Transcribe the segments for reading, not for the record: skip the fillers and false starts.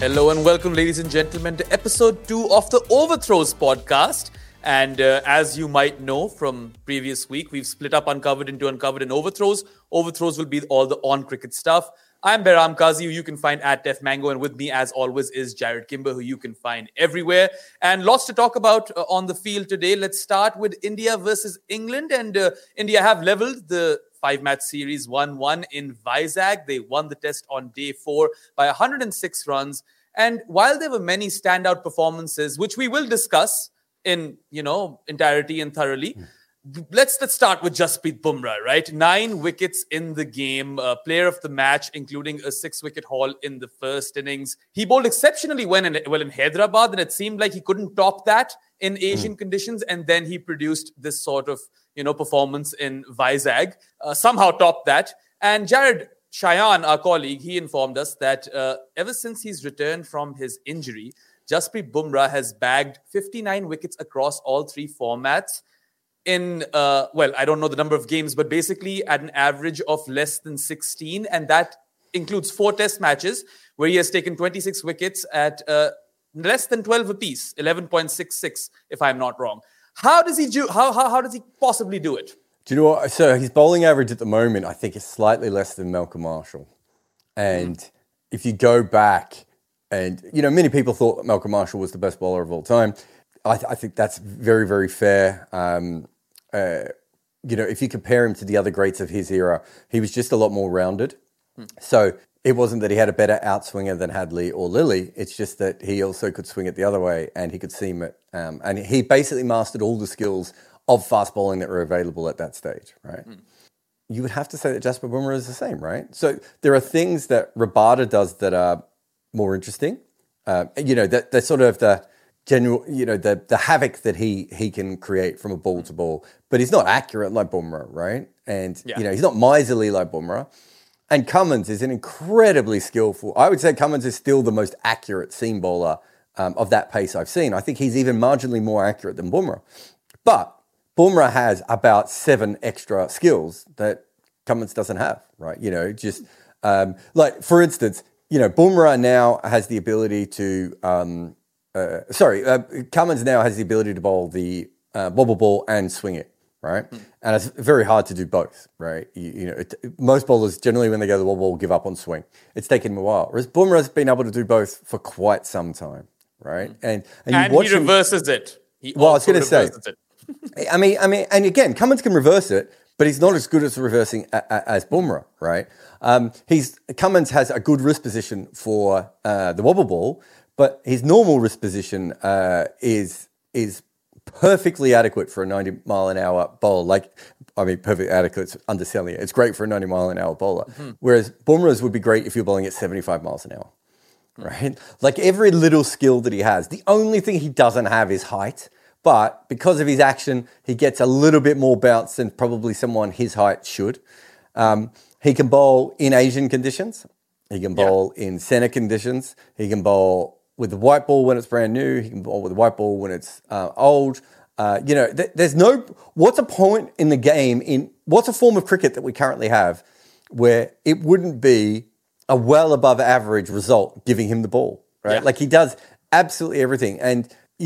Hello and welcome, ladies and gentlemen, to episode 2 of the Overthrows podcast. And as you might know from previous week, we've split up Uncovered into Uncovered and Overthrows. Overthrows will be all the on-cricket stuff. I'm Behram Kazi, who you can find at Def Mango. And with me, as always, is Jared Kimber, who you can find everywhere. And lots to talk about on the field today. Let's start with India versus England. And India have leveled the 5-match series 1-1 in Vizag. They won the test on day 4 by 106 runs. And while there were many standout performances, which we will discuss in, entirety and thoroughly, let's start with Jasprit Bumrah, right? 9 wickets in the game, player of the match, including a 6-wicket haul in the first innings. He bowled exceptionally well in Hyderabad, and it seemed like he couldn't top that in Asian conditions. And then he produced this sort of, performance in Vizag, somehow topped that. And Jared Shayan, our colleague, he informed us that ever since he's returned from his injury, Jasprit Bumrah has bagged 59 wickets across all 3 formats in, I don't know the number of games, but basically at an average of less than 16. And that includes 4 test matches where he has taken 26 wickets at less than 12 apiece, 11.66, if I'm not wrong. How does he do? How does he possibly do it? Do you know what? So his bowling average at the moment, I think, is slightly less than Malcolm Marshall. And if you go back and, many people thought that Malcolm Marshall was the best bowler of all time. I think that's very, very fair. If you compare him to the other greats of his era, he was just a lot more rounded. So it wasn't that he had a better outswinger than Hadley or Lilly. It's just that he also could swing it the other way and he could seam it. And he basically mastered all the skills of fast bowling that were available at that stage, right? You would have to say that Jasprit Bumrah is the same, right? So there are things that Rabada does that are more interesting. That sort of the general, the havoc that he can create from a ball to ball, but he's not accurate like Bumrah, right? And, he's not miserly like Bumrah. And Cummins is an incredibly skillful, I would say Cummins is still the most accurate seam bowler of that pace I've seen. I think he's even marginally more accurate than Bumrah. But Bumrah has about 7 extra skills that Cummins doesn't have, right? For instance, Bumrah now has the ability to, Cummins now has the ability to bowl the wobble ball and swing it, right? And it's very hard to do both, right? Most bowlers generally, when they go to the wobble ball, give up on swing. It's taken him a while. Whereas Bumrah's been able to do both for quite some time, right? And he reverses it. I was going to say, I mean, and again, Cummins can reverse it, but he's not as good at reversing as Bumrah, right? Cummins has a good wrist position for the wobble ball, but his normal wrist position is perfectly adequate for a 90-mile-an-hour bowler. Perfectly adequate, it's underselling it. It's great for a 90-mile-an-hour bowler. Whereas Bumrah's would be great if you're bowling at 75 miles an hour, right? Like every little skill that he has, the only thing he doesn't have is height. But because of his action, he gets a little bit more bounce than probably someone his height should. He can bowl in Asian conditions. He can bowl in centre conditions. He can bowl with the white ball when it's brand new. He can bowl with the white ball when it's old. What's a point in the game, what's a form of cricket that we currently have where it wouldn't be a well above average result giving him the ball, right? Yeah. Like he does absolutely everything. And,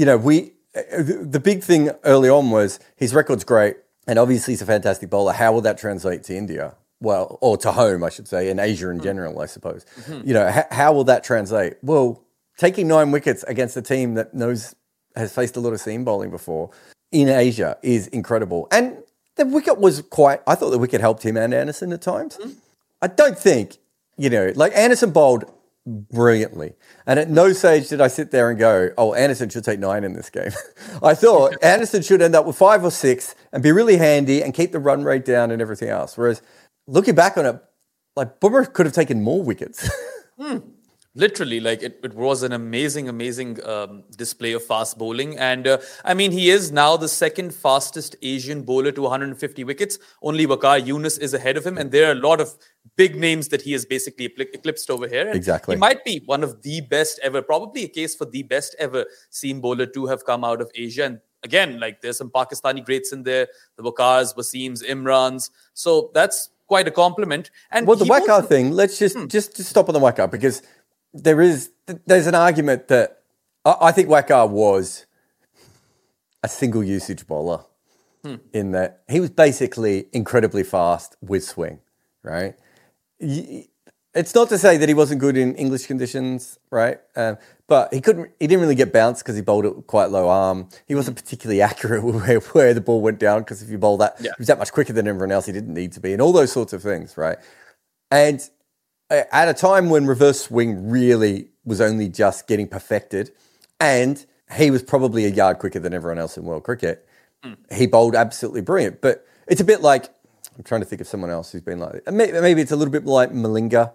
the big thing early on was his record's great, and obviously he's a fantastic bowler. How will that translate to India? Well, or to home, I should say, and Asia in general, I suppose. How will that translate? Well, taking 9 wickets against a team that has faced a lot of seam bowling before in Asia is incredible. And the wicket I thought the wicket helped him and Anderson at times. I don't think, Anderson bowled brilliantly. And at no stage did I sit there and go, Anderson should take 9 in this game. I thought Anderson should end up with 5 or 6 and be really handy and keep the run rate down and everything else. Whereas looking back on it, Bumrah could have taken more wickets. Literally, it was an amazing display of fast bowling. And he is now the second fastest Asian bowler to 150 wickets. Only Waqar Younis is ahead of him. And there are a lot of big names that he has basically eclipsed over here. And exactly. He might be one of the best ever, probably a case for the best ever seam bowler to have come out of Asia. And again, there's some Pakistani greats in there, the Waqars, Waseems, Imrans. So that's quite a compliment. And the Waqar thing, let's just stop on the Waqar, because there is there's an argument that I think Waqar was a single usage bowler in that he was basically incredibly fast with swing, right? It's not to say that he wasn't good in English conditions, right? But he didn't really get bounced because he bowled it quite low arm. He wasn't particularly accurate where the ball went down because if you bowl that, he was that much quicker than everyone else. He didn't need to be, and all those sorts of things, right? And at a time when reverse swing really was only just getting perfected, and he was probably a yard quicker than everyone else in world cricket, he bowled absolutely brilliant. But it's a bit like, I'm trying to think of someone else who's been like it. Maybe it's a little bit like Malinga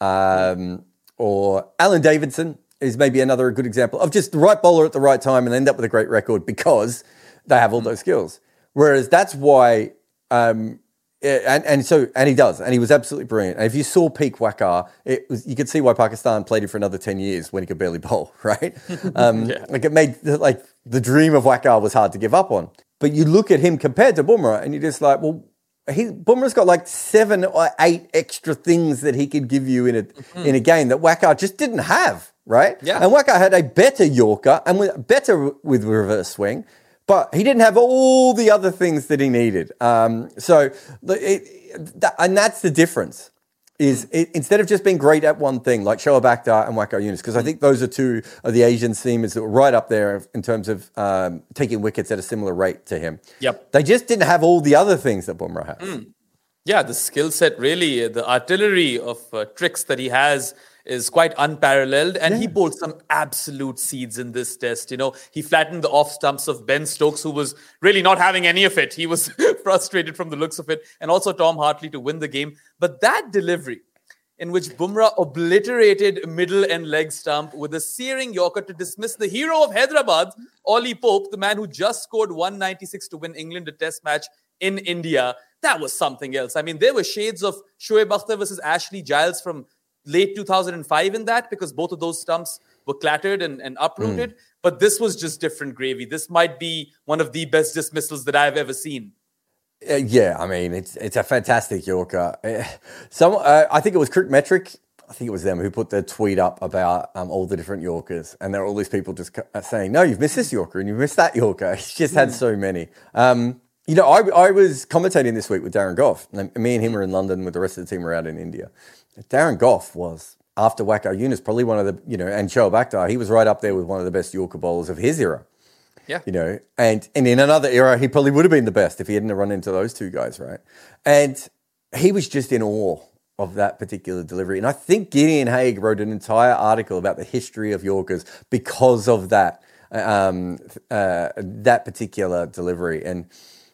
or Alan Davidson is maybe another good example of just the right bowler at the right time and end up with a great record because they have all those skills. Whereas that's why, and he does, and he was absolutely brilliant. And if you saw peak Waqar, you could see why Pakistan played him for another 10 years when he could barely bowl, right? Like it made the dream of Waqar was hard to give up on. But you look at him compared to Bumrah, and you're just like, well, Bumrah's got like 7 or 8 extra things that he could give you in a game that Waqar just didn't have, right? Yeah. And Waqar had a better Yorker and better with reverse swing, but he didn't have all the other things that he needed. And that's the difference. Instead of just being great at one thing, like Shoaib Akhtar and Waqar Younis, because I think those are two of the Asian seamers that were right up there in terms of taking wickets at a similar rate to him. Yep. They just didn't have all the other things that Bumrah has. Yeah, the skill set really, the artillery of tricks that he has is quite unparalleled. And he bowled some absolute seeds in this test. You know, he flattened the off stumps of Ben Stokes, who was really not having any of it. He was frustrated from the looks of it. And also Tom Hartley to win the game. But that delivery in which Bumrah obliterated middle and leg stump with a searing Yorker to dismiss the hero of Hyderabad, Ollie Pope, the man who just scored 196 to win England a test match in India. That was something else. I mean, there were shades of Shoaib Akhtar versus Ashley Giles from late 2005 in that, because both of those stumps were clattered and uprooted. But this was just different gravy. This might be one of the best dismissals that I've ever seen. Yeah, I mean, it's a fantastic Yorker. I think it was Cricket Metric. I think it was them who put the tweet up about all the different Yorkers. And there are all these people just saying, no, you've missed this Yorker and you've missed that Yorker. He's just had so many. You know, I was commentating this week with Darren Gough. Me and him were in London with the rest of the team were out in India. Darren Gough was, after Waqar Younis, probably one of the, and Shoaib Akhtar, he was right up there with one of the best Yorker bowlers of his era. Yeah. You know, and in another era, he probably would have been the best if he hadn't run into those two guys, right? And he was just in awe of that particular delivery. And I think Gideon Haigh wrote an entire article about the history of Yorkers because of that, that particular delivery. And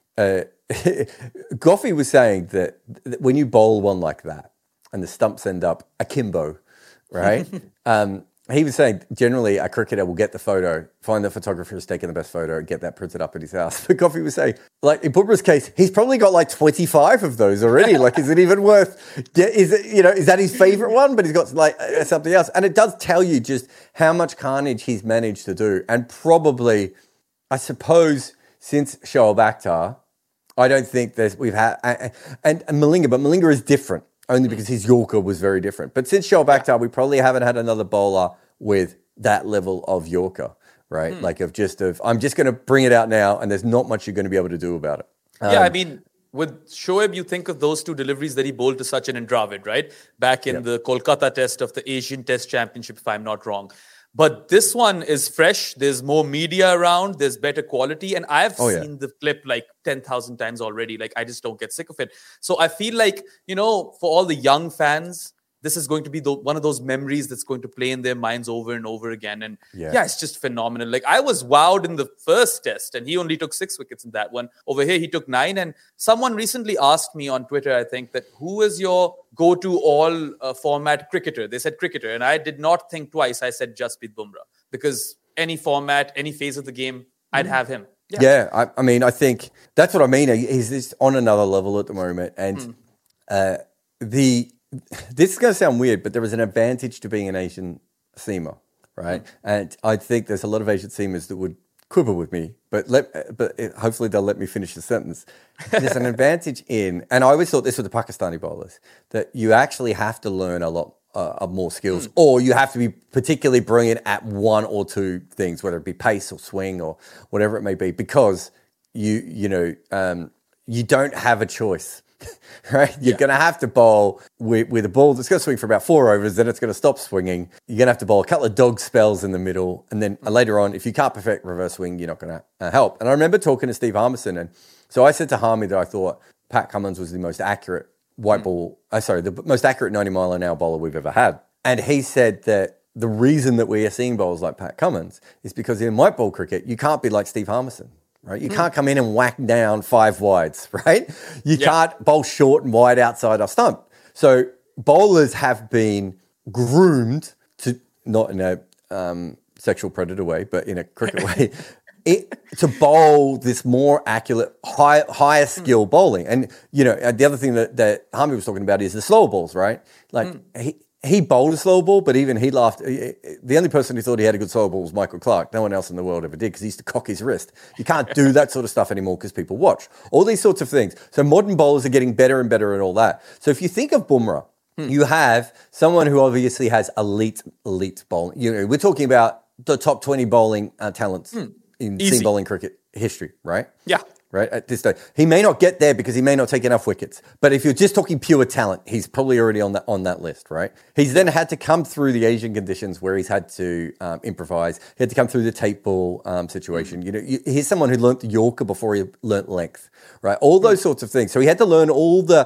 Goffey was saying that when you bowl one like that and the stumps end up akimbo, right? He was saying generally a cricketer will get the photo, find the photographer who's taken the best photo and get that printed up at his house. But Goffey was saying, like in Bumrah's case, he's probably got like 25 of those already. Like, is it even worth, is that his favorite one? But he's got like something else. And it does tell you just how much carnage he's managed to do. And probably, I suppose, since Shoaib Akhtar, I don't think we've had, and Malinga, but Malinga is different only because his Yorker was very different. But since Shoaib Akhtar, we probably haven't had another bowler with that level of Yorker, right? Like I'm just going to bring it out now and there's not much you're going to be able to do about it. I mean, with Shoaib, you think of those two deliveries that he bowled to Sachin and Dravid, right? Back in the Kolkata test of the Asian Test Championship, if I'm not wrong. But this one is fresh. There's more media around. There's better quality. And I've seen the clip like 10,000 times already. Like, I just don't get sick of it. So I feel like, for all the young fans, this is going to be one of those memories that's going to play in their minds over and over again. And it's just phenomenal. Like, I was wowed in the first test and he only took 6 wickets in that one. Over here, he took 9. And someone recently asked me on Twitter, I think, that who is your go-to all format cricketer? They said cricketer. And I did not think twice. I said Jasprit Bumrah, because any format, any phase of the game, I'd have him. I mean, I think that's what I mean. He's just on another level at the moment. And this is going to sound weird, but there is an advantage to being an Asian seamer, right? And I think there's a lot of Asian seamers that would quibble with me, but hopefully they'll let me finish the sentence. There's an advantage in, and I always thought this with the Pakistani bowlers, that you actually have to learn a lot more skills, or you have to be particularly brilliant at one or two things, whether it be pace or swing or whatever it may be, because you don't have a choice, right? You're going to have to bowl with a ball that's going to swing for about 4 overs, then it's going to stop swinging. You're going to have to bowl a couple of dog spells in the middle, and then later on, if you can't perfect reverse swing, you're not going to help. And I remember talking to Steve Harmison, and so I said to Harmy that I thought Pat Cummins was the most accurate the most accurate 90-mile-an-hour bowler we've ever had. And he said that the reason that we are seeing bowlers like Pat Cummins is because in white ball cricket, you can't be like Steve Harmison, right? You can't come in and whack down 5 wides, right? You can't bowl short and wide outside off stump. So bowlers have been groomed to, not in a sexual predator way, but in a cricket way, to bowl this more accurate, higher skill bowling. And, the other thing that Harmy was talking about is the slower balls, right? Like he bowled a slow ball, but even he laughed. The only person who thought he had a good slow ball was Michael Clark. No one else in the world ever did, because he used to cock his wrist. You can't do that sort of stuff anymore because people watch. All these sorts of things. So modern bowlers are getting better and better at all that. So if you think of Bumrah, you have someone who obviously has elite bowling. We're talking about the top 20 bowling talents in seam bowling cricket history, right? Yeah. Right, at this stage. He may not get there because he may not take enough wickets. But if you're just talking pure talent, he's probably already on that list, right? He's then had to come through the Asian conditions where he's had to improvise. He had to come through the tape ball situation. He's someone who learnt the Yorker before he learnt length, right? All those sorts of things. So he had to learn all the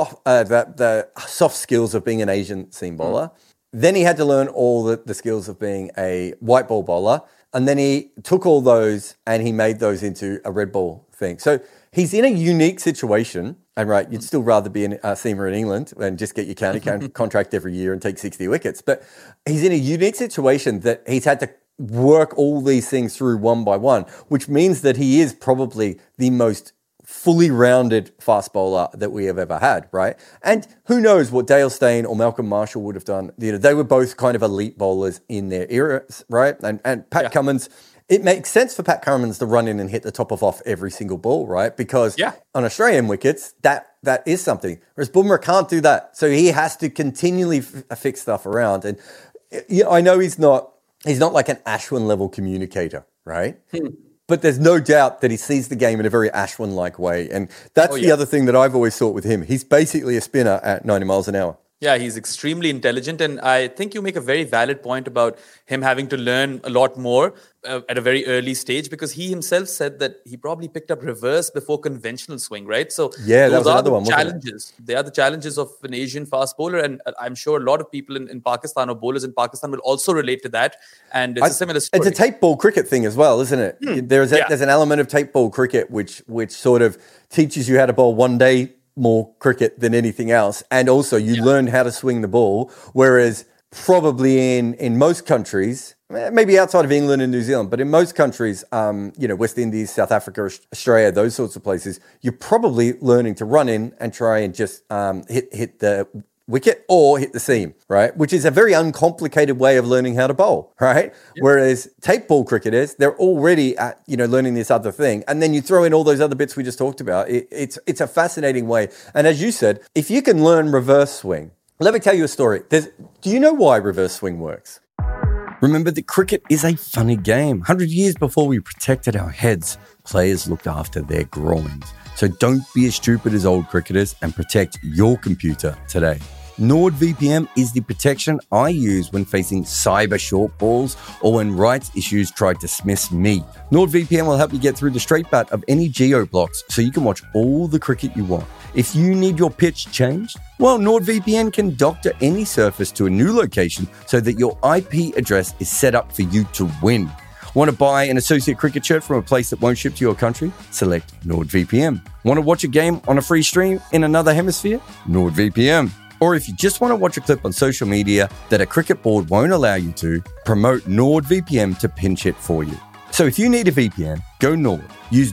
soft skills of being an Asian seam bowler. Then he had to learn all the skills of being a white ball bowler. And then he took all those and he made those into a red ball thing. So he's in a unique situation. And right, you'd still rather be a seamer in England and just get your county contract every year and take 60 wickets. But he's in a unique situation that he's had to work all these things through one by one, which means that he is probably the most fully rounded fast bowler that we have ever had, right? And who knows what Dale Steyn or Malcolm Marshall would have done. They were both kind of elite bowlers in their eras, right? And Pat Cummins, it makes sense for Pat Cummins to run in and hit the top off every single ball, right? Because on Australian wickets, that is something. Whereas Bumrah can't do that. So he has to continually fix stuff around. And I know he's not like an Ashwin level communicator, right? But there's no doubt that he sees the game in a very Ashwin-like way. And that's the other thing that I've always thought with him. He's basically a spinner at 90 miles an hour. Yeah, he's extremely intelligent. And I think you make a very valid point about him having to learn a lot more at a very early stage, because he himself said that he probably picked up reverse before conventional swing, right? So that was another one, challenges. They are the challenges of an Asian fast bowler. And I'm sure a lot of people in Pakistan or bowlers in Pakistan will also relate to that. And it's a similar story. It's a tape ball cricket thing as well, isn't it? There's an element of tape ball cricket which sort of teaches you how to bowl one day more cricket than anything else. And also you learn how to swing the ball, whereas probably in most countries, maybe outside of England and New Zealand, but in most countries, West Indies, South Africa, Australia, those sorts of places, you're probably learning to run in and try and just hit the wicket or hit the seam, right? Which is a very uncomplicated way of learning how to bowl, right? Yep. Whereas tape ball cricketers, they're already at, learning this other thing. And then you throw in all those other bits we just talked about. It's a fascinating way. And as you said, if you can learn reverse swing, let me tell you a story. Do you know why reverse swing works? Remember that cricket is a funny game. 100 years before we protected our heads, players looked after their groins. So don't be as stupid as old cricketers and protect your computer today. NordVPN is the protection I use when facing cyber short balls or when rights issues try to dismiss me. NordVPN will help you get through the straight bat of any geo-blocks so you can watch all the cricket you want. If you need your pitch changed, well, NordVPN can doctor any surface to a new location so that your IP address is set up for you to win. Want to buy an associate cricket shirt from a place that won't ship to your country? Select NordVPN. Want to watch a game on a free stream in another hemisphere? NordVPN. Or if you just want to watch a clip on social media that a cricket board won't allow you to, promote NordVPN to pinch it for you. So if you need a VPN, go Nord. Use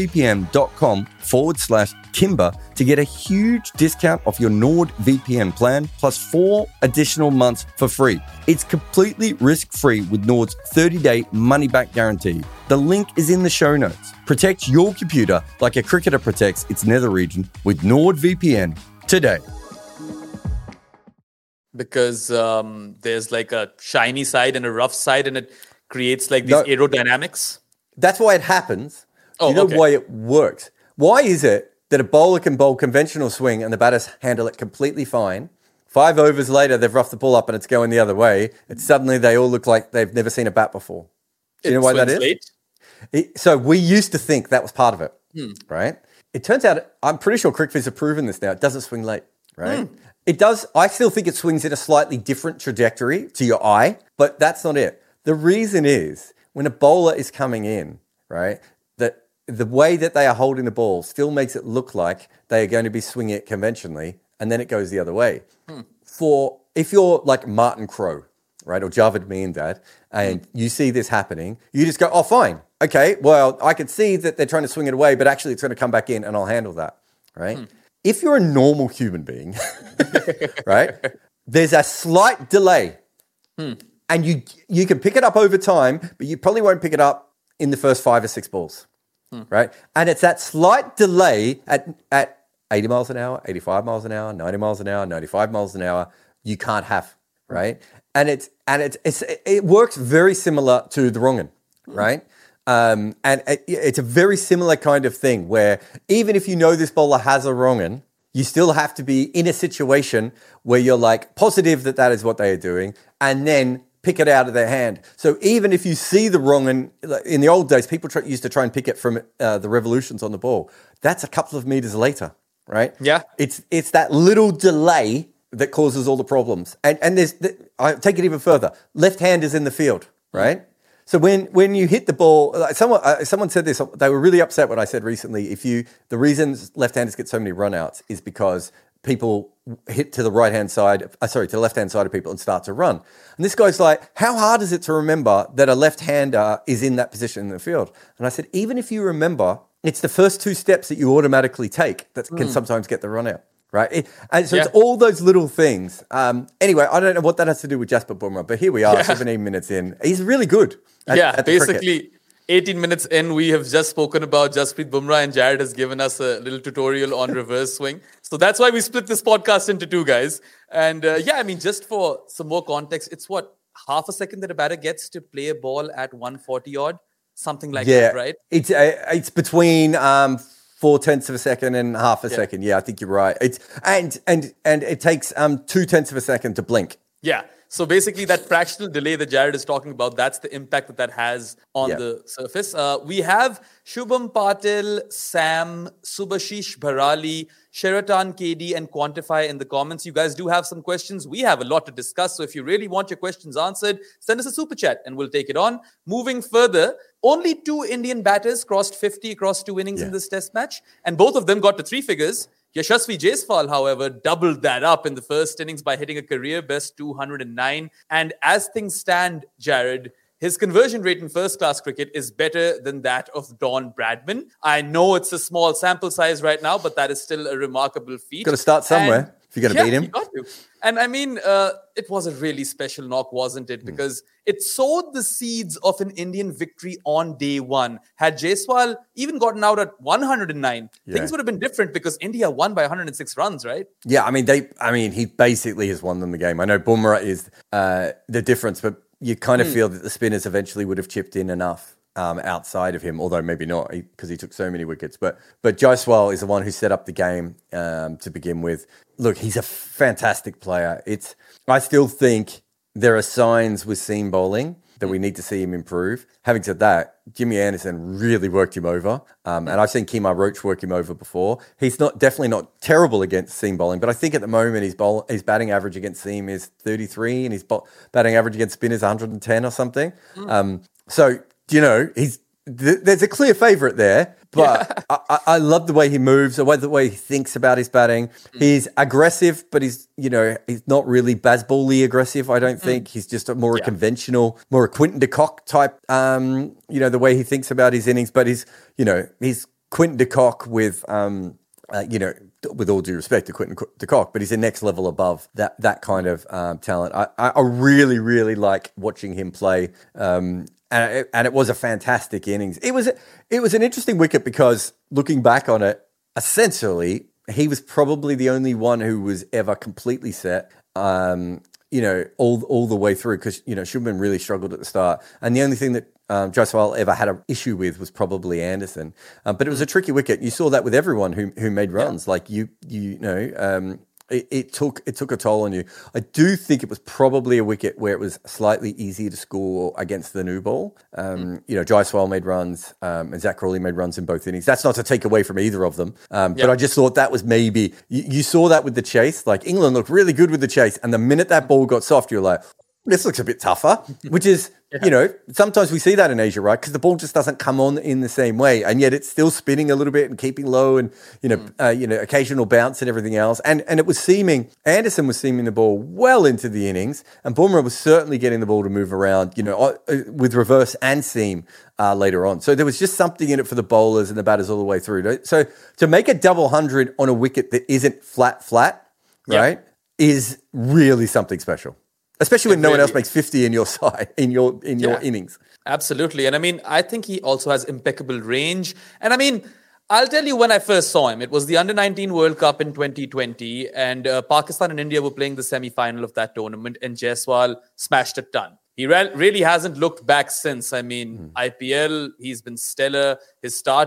nordvpn.com/Kimber to get a huge discount off your NordVPN plan plus 4 additional months for free. It's completely risk-free with Nord's 30-day money-back guarantee. The link is in the show notes. Protect your computer like a cricketer protects its nether region with NordVPN today. Because there's like a shiny side and a rough side, and it creates like these No. aerodynamics. That's why it happens. Do you know okay. why it works? Why is it that a bowler can bowl conventional swing and the batters handle it completely fine? 5 overs later, they've roughed the ball up and it's going the other way. And suddenly they all look like they've never seen a bat before. Do you know why that is? Late? So we used to think that was part of it, right? It turns out, I'm pretty sure CricViz have proven this now. It doesn't swing late, right? It does. I still think it swings in a slightly different trajectory to your eye, but that's not it. The reason is when a bowler is coming in, right, that the way that they are holding the ball still makes it look like they are going to be swinging it conventionally, and then it goes the other way. If you're like Martin Crowe, right, or Javed Miandad, and you see this happening, you just go, oh, fine. Okay, well, I can see that they're trying to swing it away, but actually it's going to come back in and I'll handle that, right? If you're a normal human being, right, there's a slight delay. And you can pick it up over time, but you probably won't pick it up in the first 5 or 6 balls, right? And it's that slight delay at 80 miles an hour, 85 miles an hour, 90 miles an hour, 95 miles an hour, you can't have, right? And it works very similar to the wrong end, right? And it's a very similar kind of thing where even if you know this bowler has a wrong end, you still have to be in a situation where you're like positive that that is what they are doing, and then pick it out of their hand. So even if you see the wrong end, in the old days, people used to try and pick it from the revolutions on the ball. That's a couple of meters later, right? Yeah. It's that little delay that causes all the problems. And I take it even further. Left-handers in the field, right? So when you hit the ball, someone said this. They were really upset when I said recently, the reason left-handers get so many run-outs is because people hit to the right-hand side, to the left-hand side of people and start to run. And this guy's like, how hard is it to remember that a left-hander is in that position in the field? And I said, even if you remember, it's the first 2 steps that you automatically take that can sometimes get the run-out. Right. It's all those little things. Anyway, I don't know what that has to do with Jasprit Bumrah, but here we are, 17 minutes in. He's really good. At basically, 18 minutes in, we have just spoken about Jasprit Bumrah, and Jared has given us a little tutorial on reverse swing. So that's why we split this podcast into 2, guys. And just for some more context, it's half a second that a batter gets to play a ball at 140 odd, something like that, right? It's between 0.4 of a second and half a second. Yeah, I think you're right. It's and it takes 0.2 of a second to blink. Yeah. So basically that fractional delay that Jared is talking about, that's the impact that has on the surface. We have Shubham Patil, Sam, Subhashish Bharali, Sheraton KD, and Quantify in the comments. You guys do have some questions. We have a lot to discuss. So if you really want your questions answered, send us a super chat and we'll take it on. Moving further, only 2 Indian batters crossed 50 across 2 innings in this test match, and both of them got to 3 figures. Yashasvi Jaiswal, however, doubled that up in the first innings by hitting a career best 209. And as things stand, Jared, his conversion rate in first-class cricket is better than that of Don Bradman. I know it's a small sample size right now, but that is still a remarkable feat. Got to start somewhere if you're going to beat him. You got to. And I mean, it was a really special knock, wasn't it? Because it sowed the seeds of an Indian victory on day 1. Had Jaiswal even gotten out at 109, things would have been different because India won by 106 runs, right? Yeah, he basically has won them the game. I know Bumrah is the difference, but you kind of feel that the spinners eventually would have chipped in enough outside of him, although maybe not because he took so many wickets. But Jaiswal is the one who set up the game to begin with. Look, he's a fantastic player. I still think there are signs with seam bowling that we need to see him improve. Having said that, Jimmy Anderson really worked him over. And I've seen Kemar Roach work him over before. He's definitely not terrible against seam bowling, but I think at the moment his batting average against seam is 33 and his batting average against spin is 110 or something. There's a clear favourite there, but I love the way he moves, the way he thinks about his batting. He's aggressive, but he's not really Bazball-y aggressive, I don't think. He's just a more conventional, more a Quinton de Kock type, the way he thinks about his innings, but he's Quinton de Kock with, with all due respect to Quinton de Kock, but he's a next level above that kind of talent. I really, really like watching him play. And it was a fantastic innings. It was an interesting wicket because looking back on it, essentially he was probably the only one who was ever completely set. All the way through, because Shubman really struggled at the start, and the only thing that Jaiswal ever had an issue with was probably Anderson. But it was a tricky wicket. You saw that with everyone who made runs. Like it took a toll on you. I do think it was probably a wicket where it was slightly easier to score against the new ball. Jaiswal made runs, and Zach Crawley made runs in both innings. That's not to take away from either of them, but I just thought that was maybe you saw that with the chase. Like England looked really good with the chase, and the minute that ball got soft, you're like, this looks a bit tougher, which is, sometimes we see that in Asia, right? Because the ball just doesn't come on in the same way, and yet it's still spinning a little bit and keeping low, and occasional bounce and everything else. And it was Anderson was seaming the ball well into the innings, and Bumrah was certainly getting the ball to move around, with reverse and seam later on. So there was just something in it for the bowlers and the batters all the way through. So to make a double 100 on a wicket that isn't flat, right, is really something special. Especially when no one else makes 50 in your side, in your innings. Absolutely. And I mean, I think he also has impeccable range. And I mean, I'll tell you when I first saw him. It was the Under-19 World Cup in 2020, and Pakistan and India were playing the semi-final of that tournament, and Jaiswal smashed a ton. He really hasn't looked back since. I mean, IPL, he's been stellar. His start,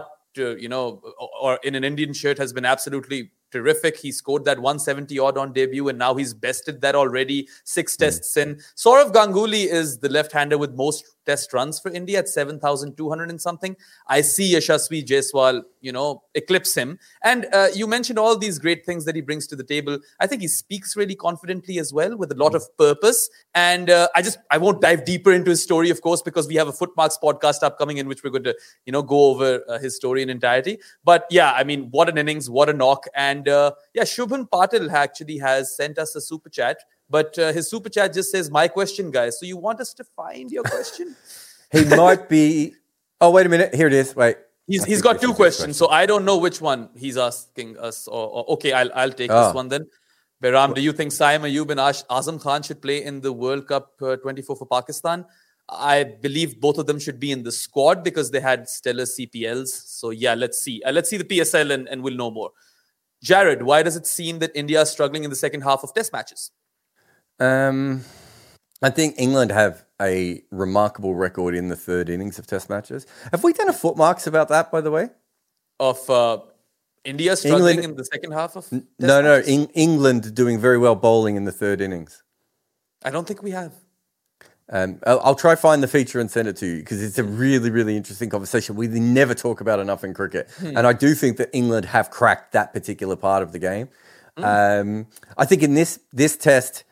or in an Indian shirt has been absolutely terrific. He scored that 170 odd on debut, and now he's bested that already. 6 tests in. Sourav Ganguly is the left-hander with most test runs for India at 7,200 and something. I see Yashasvi Jaiswal, eclipse him. And you mentioned all these great things that he brings to the table. I think he speaks really confidently as well, with a lot of purpose. And I won't dive deeper into his story, of course, because we have a Footmarks podcast upcoming in which we're going to, go over his story in entirety. But yeah, I mean, what an innings, what a knock. And Shubhan Patil actually has sent us a super chat. But his super chat just says, my question, guys. So you want us to find your question? He might be... Oh, wait a minute. Here it is. Wait. He's got 2 questions, so I don't know which one he's asking us. Okay, I'll take this one then. Behram, do you think Saim Ayub and Azam Khan should play in the World Cup 24 for Pakistan? I believe both of them should be in the squad because they had stellar CPLs. So yeah, let's see. Let's see the PSL and we'll know more. Jared, why does it seem that India is struggling in the second half of test matches? I think England have a remarkable record in the third innings of test matches. Have we done a Footmarks about that, by the way? Of India struggling in the second half of test matches? England doing very well bowling in the third innings. I don't think we have. I'll try find the feature and send it to you because it's a really, really interesting conversation we never talk about enough in cricket. And I do think that England have cracked that particular part of the game. I think in this test...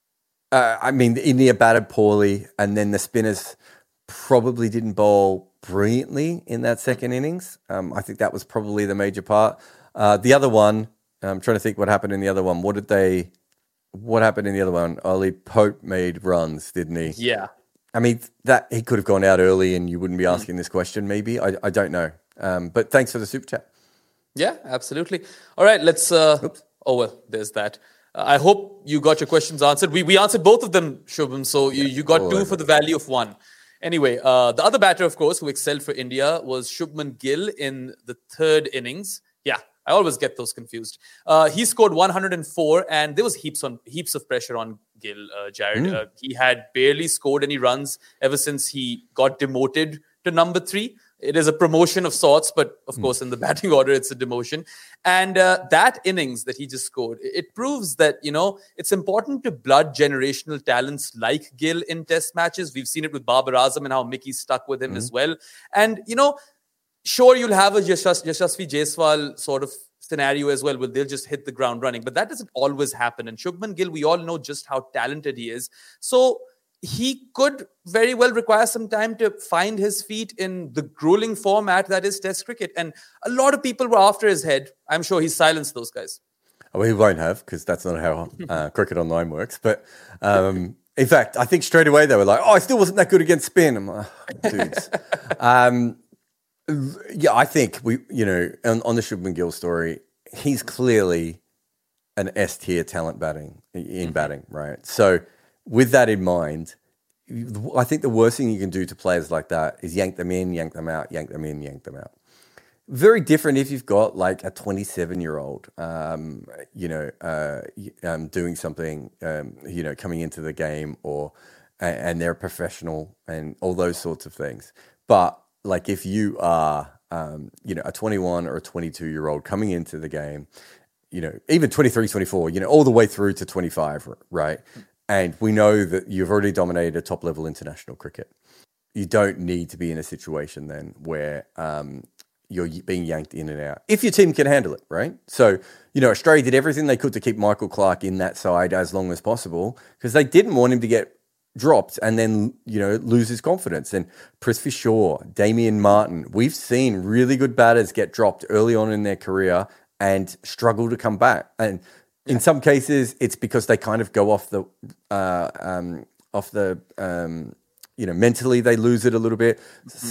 India batted poorly, and then the spinners probably didn't bowl brilliantly in that second innings. I think that was probably the major part. The other one, I'm trying to think what happened in the other one. What happened in the other one? Ollie Pope made runs, didn't he? Yeah. I mean, that he could have gone out early and you wouldn't be asking this question, maybe. I don't know. But thanks for the super chat. Yeah, absolutely. All right, let's... there's that. I hope you got your questions answered. We answered both of them, Shubham, so you got 2 for the value of 1. Anyway, the other batter, of course, who excelled for India was Shubman Gill in the third innings. Yeah, I always get those confused. He scored 104, and there was heaps of pressure on Gill, Jared. He had barely scored any runs ever since he got demoted to number 3. It is a promotion of sorts, but of course, in the batting order, it's a demotion. And that innings that he just scored, it proves that, it's important to blood generational talents like Gill in test matches. We've seen it with Babar Azam and how Mickey stuck with him as well. And, sure, you'll have a Yashasvi Jaiswal sort of scenario as well, where they'll just hit the ground running. But that doesn't always happen. And Shubman Gill, we all know just how talented he is. So he could very well require some time to find his feet in the grueling format that is Test cricket. And a lot of people were after his head. I'm sure he silenced those guys. Well, he won't have, because that's not how Cricket Online works. But in fact, I think straight away they were like, I still wasn't that good against spin. I'm like, dudes. I think on the Shubman Gill story, he's clearly an S-tier talent batting, right? So with that in mind, I think the worst thing you can do to players like that is yank them in, yank them out, yank them in, yank them out. Very different if you've got like a 27-year-old, doing something, coming into the game, and they're a professional and all those sorts of things. But like if you are, a 21 or a 22-year-old coming into the game, even 23, 24, all the way through to 25, right? And we know that you've already dominated top-level international cricket. You don't need to be in a situation then where you're being yanked in and out, if your team can handle it, right? So, Australia did everything they could to keep Michael Clarke in that side as long as possible because they didn't want him to get dropped and then, lose his confidence. And Prithvi Shaw, Damien Martin, we've seen really good batters get dropped early on in their career and struggle to come back. And in some cases, it's because they kind of go off the mentally they lose it a little bit.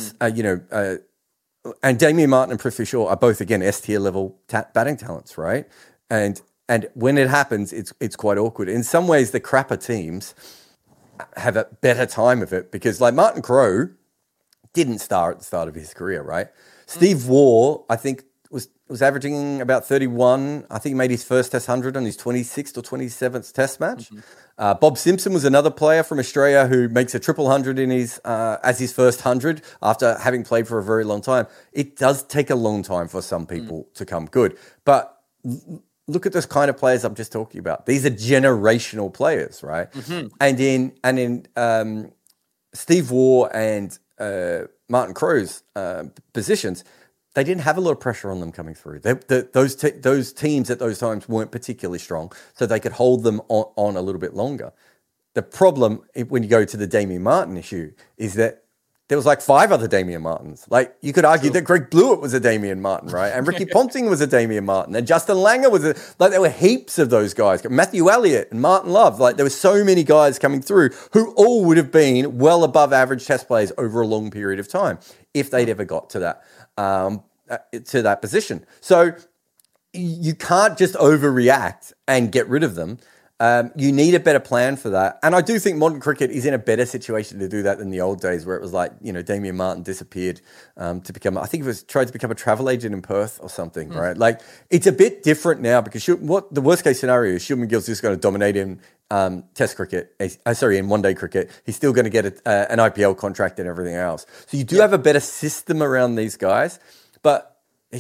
And Damien Martin and Prithvi Shaw are both, again, S-tier level batting talents, right? And when it happens, it's quite awkward. In some ways, the crapper teams have a better time of it because, like, Martin Crowe didn't start at the start of his career, right? Steve Waugh, I think, was averaging about 31. I think he made his first Test 100 on his 26th or 27th Test match. Bob Simpson was another player from Australia who makes a 100 in his as his first 100 after having played for a very long time. It does take a long time for some people to come good. But look at those kind of players I'm just talking about. These are generational players, right? And in Steve Waugh and Martin Crowe's positions, they didn't have a lot of pressure on them coming through. Those teams at those times weren't particularly strong, so they could hold them on a little bit longer. The problem when you go to the Damien Martin issue is that there was like 5 other Damien Martins. Like you could argue that Greg Blewett was a Damien Martin, right? And Ricky Ponting was a Damien Martin, and Justin Langer was there were heaps of those guys. Matthew Elliott and Martin Love. Like there were so many guys coming through who all would have been well above average Test players over a long period of time if they'd ever got to that position. So you can't just overreact and get rid of them. You need a better plan for that. And I do think modern cricket is in a better situation to do that than the old days where it was like, Damien Martin disappeared to become, I think it was tried to become a travel agent in Perth or something, right? Like it's a bit different now because what the worst case scenario is Shubman Gill's just going to dominate in Test cricket, in one-day cricket. He's still going to get an IPL contract and everything else. So you do have a better system around these guys, but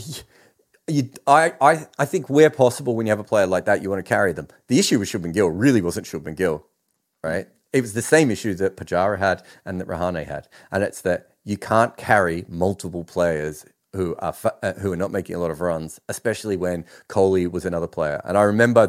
I think where possible, when you have a player like that, you want to carry them. The issue with Shubman Gill really wasn't Shubman Gill, right? It was the same issue that Pujara had and that Rahane had, and it's that you can't carry multiple players who are not making a lot of runs, especially when Kohli was another player. And I remember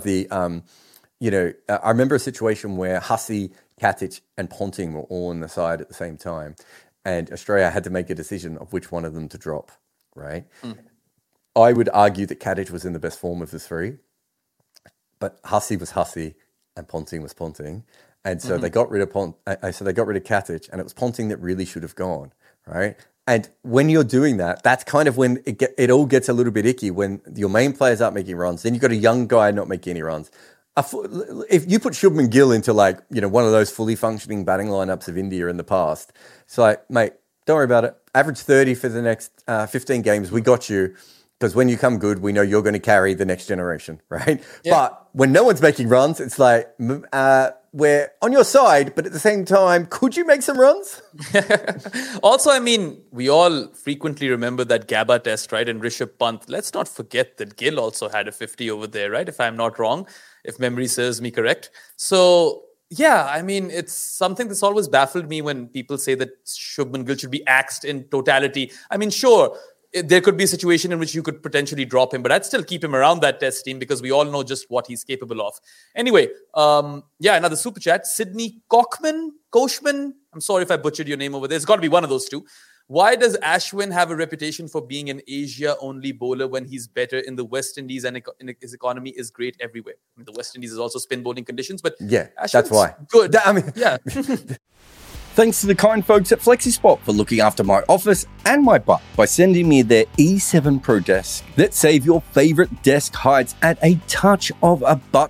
I remember a situation where Hussey, Katic, and Ponting were all on the side at the same time, and Australia had to make a decision of which one of them to drop. Right, I would argue that Katic was in the best form of the 3, but Hussey was Hussey and Ponting was Ponting, and so they got rid of Katic, and it was Ponting that really should have gone. Right, and when you're doing that, that's kind of when it all gets a little bit icky when your main players aren't making runs. Then you've got a young guy not making any runs. If you put Shubman Gill into one of those fully functioning batting lineups of India in the past, it's like, mate, don't worry about it. Average 30 for the next 15 games. We got you because when you come good, we know you're going to carry the next generation, right? Yeah. But when no one's making runs, it's like we're on your side, but at the same time, could you make some runs? Also, I mean, we all frequently remember that Gabba test, right? And Rishabh Pant. Let's not forget that Gill also had a 50 over there, right? If I'm not wrong, if memory serves me correct. So, yeah, I mean, it's something that's always baffled me when people say that Shubman Gill should be axed in totality. I mean, sure, there could be a situation in which you could potentially drop him, but I'd still keep him around that Test team because we all know just what he's capable of. Anyway, another super chat. Sydney Koshman. I'm sorry if I butchered your name over there. It's got to be one of those two. Why does Ashwin have a reputation for being an Asia-only bowler when he's better in the West Indies and his economy is great everywhere? I mean, the West Indies is also spin bowling conditions, but yeah, Ashwin's that's why. Good. Yeah. Thanks to the kind folks at FlexiSpot for looking after my office and my butt by sending me their E7 Pro desk that save your favorite desk heights at a touch of a button.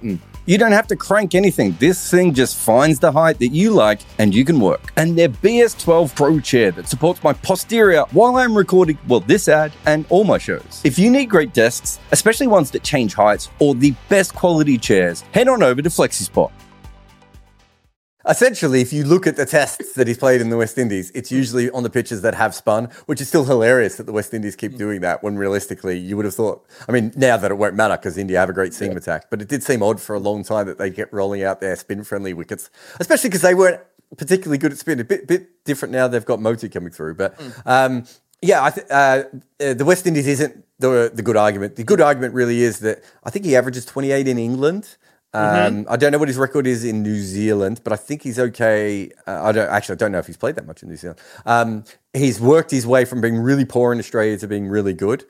You don't have to crank anything. This thing just finds the height that you like and you can work. And their BS12 Pro chair that supports my posterior while I'm recording, well, this ad and all my shows. If you need great desks, especially ones that change heights or the best quality chairs, head on over to FlexiSpot. Essentially, if you look at the tests that he's played in the West Indies, it's usually on the pitches that have spun, which is still hilarious that the West Indies keep doing that when realistically you would have thought, I mean, now that it won't matter because India have a great seam attack, but it did seem odd for a long time that they kept rolling out their spin-friendly wickets, especially because they weren't particularly good at spin. A bit different now, they've got Moti coming through. But the West Indies isn't the good argument. The good argument really is that I think he averages 28 in England. I don't know what his record is in New Zealand, but I think he's okay. I don't know if he's played that much in New Zealand. He's worked his way from being really poor in Australia to being really good.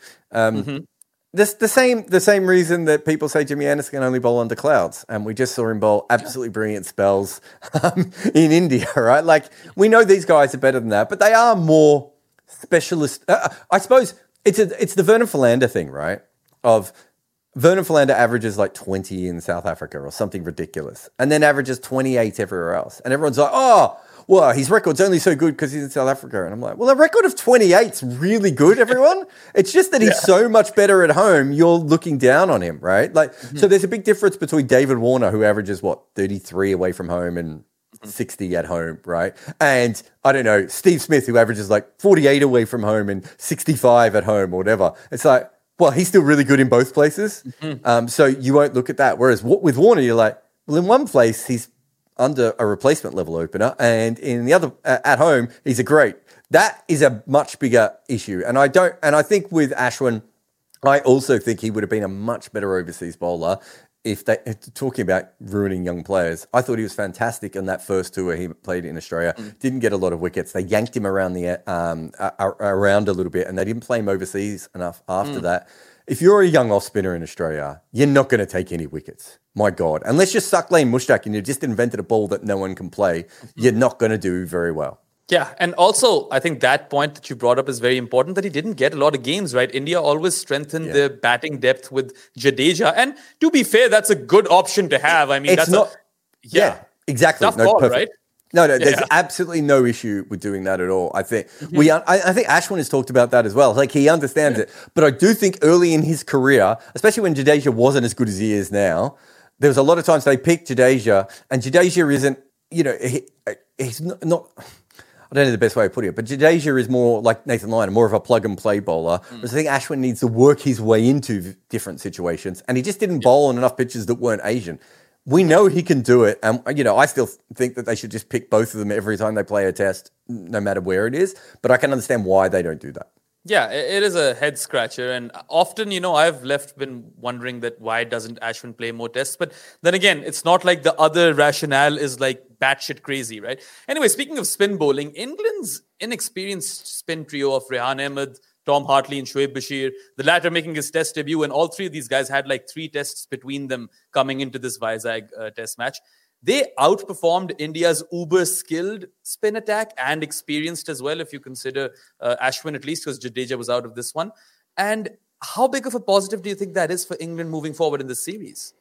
The same reason that people say Jimmy Anderson can only bowl under clouds, and we just saw him bowl absolutely brilliant spells in India, right? Like, we know these guys are better than that, but they are more specialist. I suppose it's the Vernon Philander thing, right? Of Vernon Philander averages like 20 in South Africa or something ridiculous, and then averages 28 everywhere else. And everyone's like, oh, well, his record's only so good because he's in South Africa. And I'm like, well, a record of 28's really good, everyone. It's just that he's so much better at home, you're looking down on him, right? Like, so there's a big difference between David Warner, who averages, 33 away from home and 60 at home, right? And, I don't know, Steve Smith, who averages like 48 away from home and 65 at home or whatever. It's like, well, he's still really good in both places. So you won't look at that. Whereas with Warner, you're like, well, in one place, he's under a replacement level opener, and in the other, at home, he's a great. That is a much bigger issue. And I think with Ashwin, I also think he would have been a much better overseas bowler if talking about ruining young players. I thought he was fantastic in that first tour he played in Australia. Didn't get a lot of wickets. They yanked him around around a little bit, and they didn't play him overseas enough after that. If you're a young off spinner in Australia, you're not going to take any wickets. My God. Unless you're Suck Lane Mushtaq and you just invented a ball that no one can play, you're not going to do very well. Yeah, and also, I think that point that you brought up is very important, that he didn't get a lot of games, right? India always strengthened their batting depth with Jadeja. And to be fair, that's a good option to have. I mean, it's that's exactly. Tough ball, perfect. right? No, there's absolutely no issue with doing that at all. I think I think Ashwin has talked about that as well. Like, he understands it. But I do think early in his career, especially when Jadeja wasn't as good as he is now, there was a lot of times they picked Jadeja, and Jadeja isn't, he's not I don't know the best way of putting it, but Jadeja is more like Nathan Lyon, more of a plug-and-play bowler. Whereas I think Ashwin needs to work his way into different situations, and he just didn't bowl on enough pitches that weren't Asian. We know he can do it, and I still think that they should just pick both of them every time they play a test, no matter where it is. But I can understand why they don't do that. Yeah, it is a head scratcher, and often, I've been wondering that why doesn't Ashwin play more tests? But then again, it's not like the other rationale is like batshit crazy, right? Anyway, speaking of spin bowling, England's inexperienced spin trio of Rehan Ahmed, Tom Hartley, and Shoaib Bashir, the latter making his test debut, and all three of these guys had like 3 tests between them coming into this Vizag test match. They outperformed India's uber-skilled spin attack and experienced as well, if you consider Ashwin at least, because Jadeja was out of this one. And how big of a positive do you think that is for England moving forward in this series?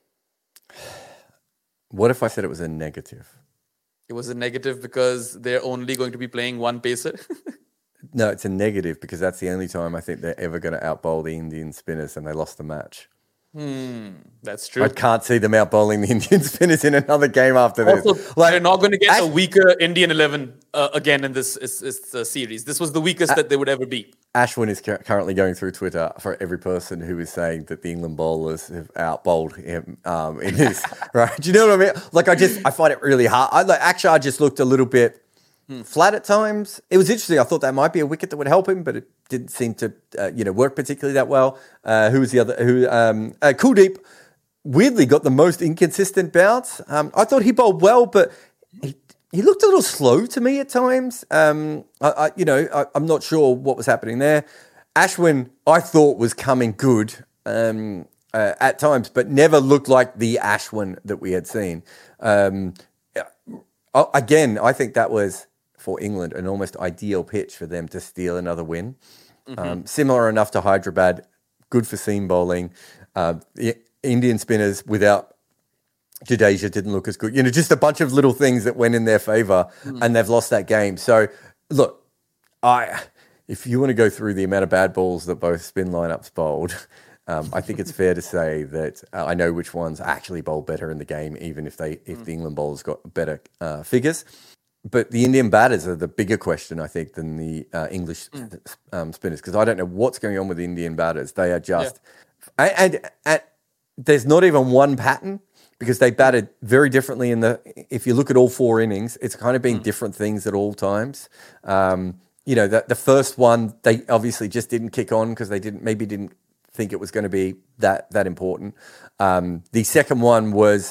What if I said it was a negative? It was a negative because they're only going to be playing one pacer? No, it's a negative because that's the only time I think they're ever going to outbowl the Indian spinners, and they lost the match. That's true. I can't see them outbowling the Indian spinners in another game after this. Also, they're not going to get a weaker Indian 11 again in this series. This was the weakest that they would ever be. Ashwin is currently going through Twitter for every person who is saying that the England bowlers have outbowled him in this. Right? Do you know what I mean? Like, I find it really hard. Akshar just looked a little bit flat at times. It was interesting. I thought that might be a wicket that would help him, but it didn't seem to work particularly that well. Who was the other? Kuldeep weirdly got the most inconsistent bounce. I thought he bowled well, but he looked a little slow to me at times. I'm not sure what was happening there. Ashwin, I thought, was coming good at times, but never looked like the Ashwin that we had seen. Again, I think that was, for England, an almost ideal pitch for them to steal another win. Similar enough to Hyderabad, good for seam bowling. The Indian spinners without Jadeja didn't look as good. Just a bunch of little things that went in their favor, and they've lost that game. So, look, if you want to go through the amount of bad balls that both spin lineups bowled, I think it's fair to say that I know which ones actually bowled better in the game, even if the England bowlers got better figures. But the Indian batters are the bigger question, I think, than the English spinners, because I don't know what's going on with the Indian batters. They are just... And there's not even one pattern, because they batted very differently if you look at all 4 innings, it's kind of been different things at all times. The first one, they obviously just didn't kick on because they didn't think it was going to be that important. The second one was,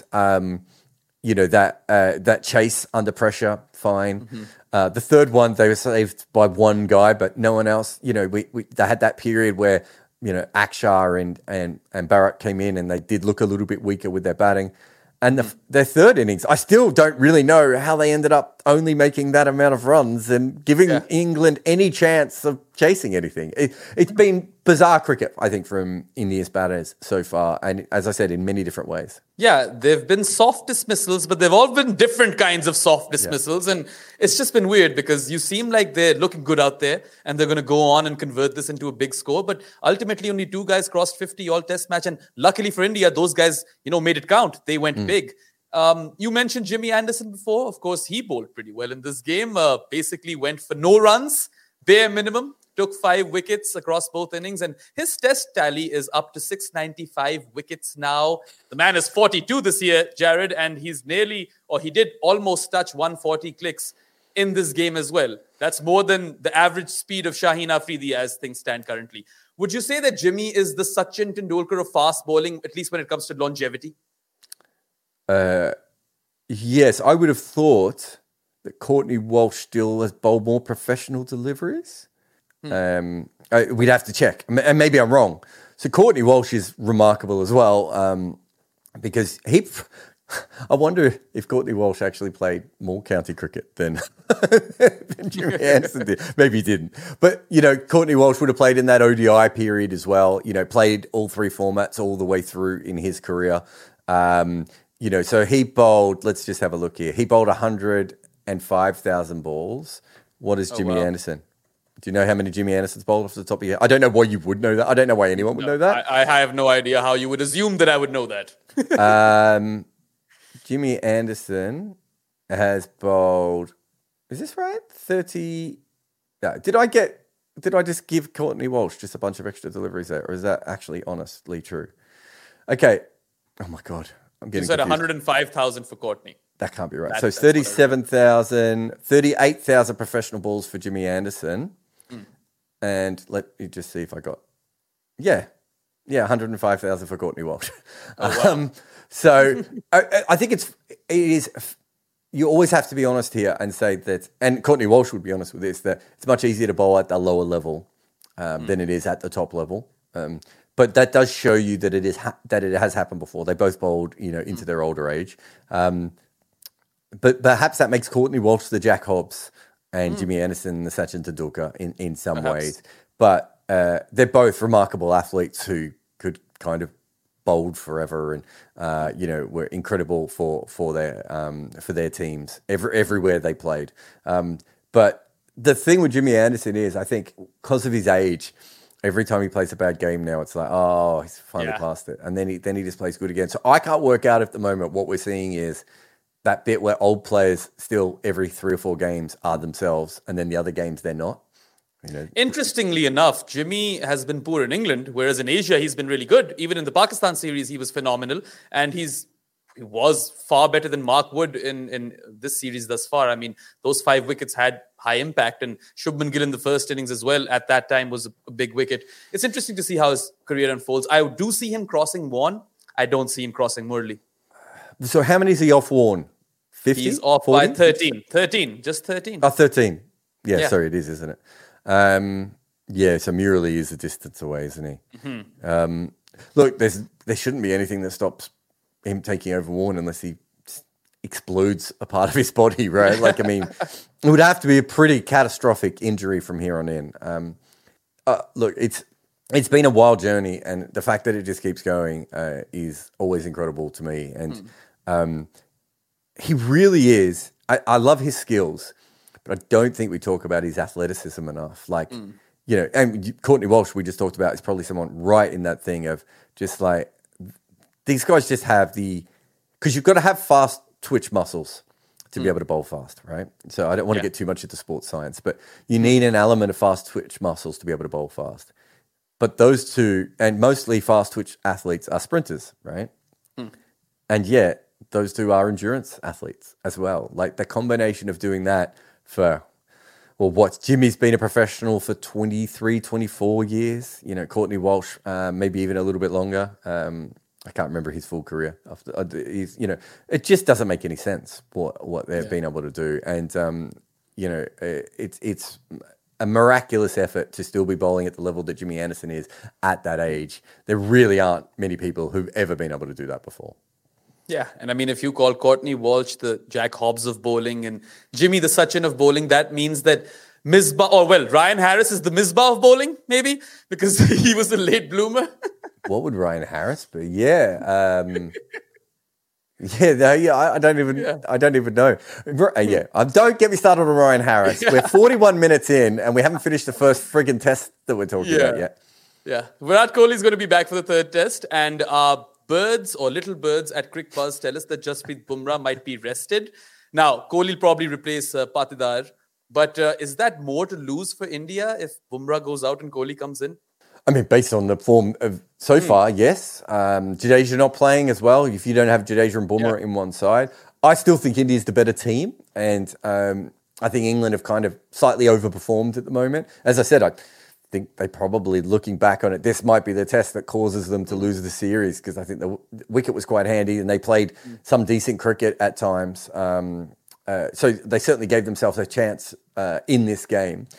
that chase under pressure, fine. The third one, they were saved by one guy, but no one else. They had that period where Akshar and Bharat came in and they did look a little bit weaker with their batting. And their third innings, I still don't really know how they ended up only making that amount of runs and giving England any chance of chasing anything. It's been bizarre cricket, I think, from India's batters so far. And as I said, in many different ways. Yeah, they've been soft dismissals, but they've all been different kinds of soft dismissals. And it's just been weird because you seem like they're looking good out there and they're going to go on and convert this into a big score. But ultimately, only 2 guys crossed 50 all test match. And luckily for India, those guys, made it count. They went big. You mentioned Jimmy Anderson before. Of course, he bowled pretty well in this game. Basically went for no runs, bare minimum. Took 5 wickets across both innings, and his test tally is up to 695 wickets now. The man is 42 this year, Jared, and he did almost touch 140 clicks in this game as well. That's more than the average speed of Shaheen Afridi as things stand currently. Would you say that Jimmy is the Sachin Tendulkar of fast bowling, at least when it comes to longevity? Yes, I would have thought that Courtney Walsh still has bowled more professional deliveries. We'd have to check, and maybe I'm wrong. So Courtney Walsh is remarkable as well, because I wonder if Courtney Walsh actually played more county cricket than Jimmy Anderson did. Maybe he didn't, but Courtney Walsh would have played in that ODI period as well. Played all 3 formats all the way through in his career. So he bowled. Let's just have a look here. He bowled 105,000 balls. What is Jimmy Anderson? Do you know how many Jimmy Anderson's bowled off the top of your head? I don't know why you would know that. I don't know why anyone would know that. I have no idea how you would assume that I would know that. Jimmy Anderson has bowled, is this right? 30. Did I just give Courtney Walsh just a bunch of extra deliveries there? Or is that actually honestly true? Okay. Oh my God. I'm getting confused. 105,000 for Courtney. That can't be right. So 37,000, 38,000 professional balls for Jimmy Anderson. And let me just see if I got... Yeah, 105,000 for Courtney Walsh. So I think it is... You always have to be honest here and say that... And Courtney Walsh would be honest with this, that it's much easier to bowl at the lower level than it is at the top level. But that does show you that it has happened before. They both bowled, into their older age. But perhaps that makes Courtney Walsh the Jack Hobbs and Jimmy Anderson the Sachin Tendulkar in some ways. But they're both remarkable athletes who could kind of bowled forever and were incredible for their teams everywhere they played. But the thing with Jimmy Anderson is, I think, because of his age, every time he plays a bad game now, it's like, oh, he's finally past it, and then he just plays good again. So I can't work out at the moment what we're seeing is that bit where old players still every 3 or 4 games are themselves, and then the other games they're not. Interestingly enough, Jimmy has been poor in England, whereas in Asia he's been really good. Even in the Pakistan series, he was phenomenal, and he was far better than Mark Wood in this series thus far. I mean, those 5 wickets had high impact, and Shubman Gill in the first innings as well at that time was a big wicket. It's interesting to see how his career unfolds. I do see him crossing Vaughan. I don't see him crossing Murli. So how many is he off Vaughan? 50? He's off 40? By 13. 13. Just 13. Oh, 13. Yeah, sorry, it is, isn't it? So Murali is a distance away, isn't he? Mm-hmm. Look, there shouldn't be anything that stops him taking over Vaughan unless he explodes a part of his body, right? Like, I mean, it would have to be a pretty catastrophic injury from here on in. Look, it's been a wild journey, and the fact that it just keeps going is always incredible to me. And He really is. I love his skills, but I don't think we talk about his athleticism enough. Like, and Courtney Walsh, we just talked about, is probably someone right in that thing of just like, these guys just have because you've got to have fast twitch muscles to be able to bowl fast, right? So I don't want to get too much into sports science, but you need an element of fast twitch muscles to be able to bowl fast. But those two, and mostly fast twitch athletes, are sprinters, right? And yet, those two are endurance athletes as well. Like the combination of doing that Jimmy's been a professional for 23, 24 years. Courtney Walsh, maybe even a little bit longer. I can't remember his full career. It just doesn't make any sense what they've been able to do. And, it's a miraculous effort to still be bowling at the level that Jimmy Anderson is at that age. There really aren't many people who've ever been able to do that before. Yeah, and I mean, if you call Courtney Walsh the Jack Hobbs of bowling and Jimmy the Sachin of bowling, that means that Ryan Harris is the Misbah of bowling, maybe, because he was a late bloomer. What would Ryan Harris be? Yeah. I don't even know. Don't get me started on Ryan Harris. We're 41 minutes in and we haven't finished the first friggin' test that we're talking about yet. Yeah. Virat Kohli is going to be back for the third test, and birds or little birds at Crick Buzz tell us that Jasprit Bumrah might be rested. Now, Kohli will probably replace Patidar, but is that more to lose for India if Bumrah goes out and Kohli comes in? I mean, based on the form of so far, yes. Jadeja not playing as well. If you don't have Jadeja and Bumrah in one side, I still think India's the better team, and I think England have kind of slightly overperformed at the moment. As I said, I think they probably, looking back on it, this might be the test that causes them to lose the series, because I think the wicket was quite handy and they played some decent cricket at times. So they certainly gave themselves a chance in this game.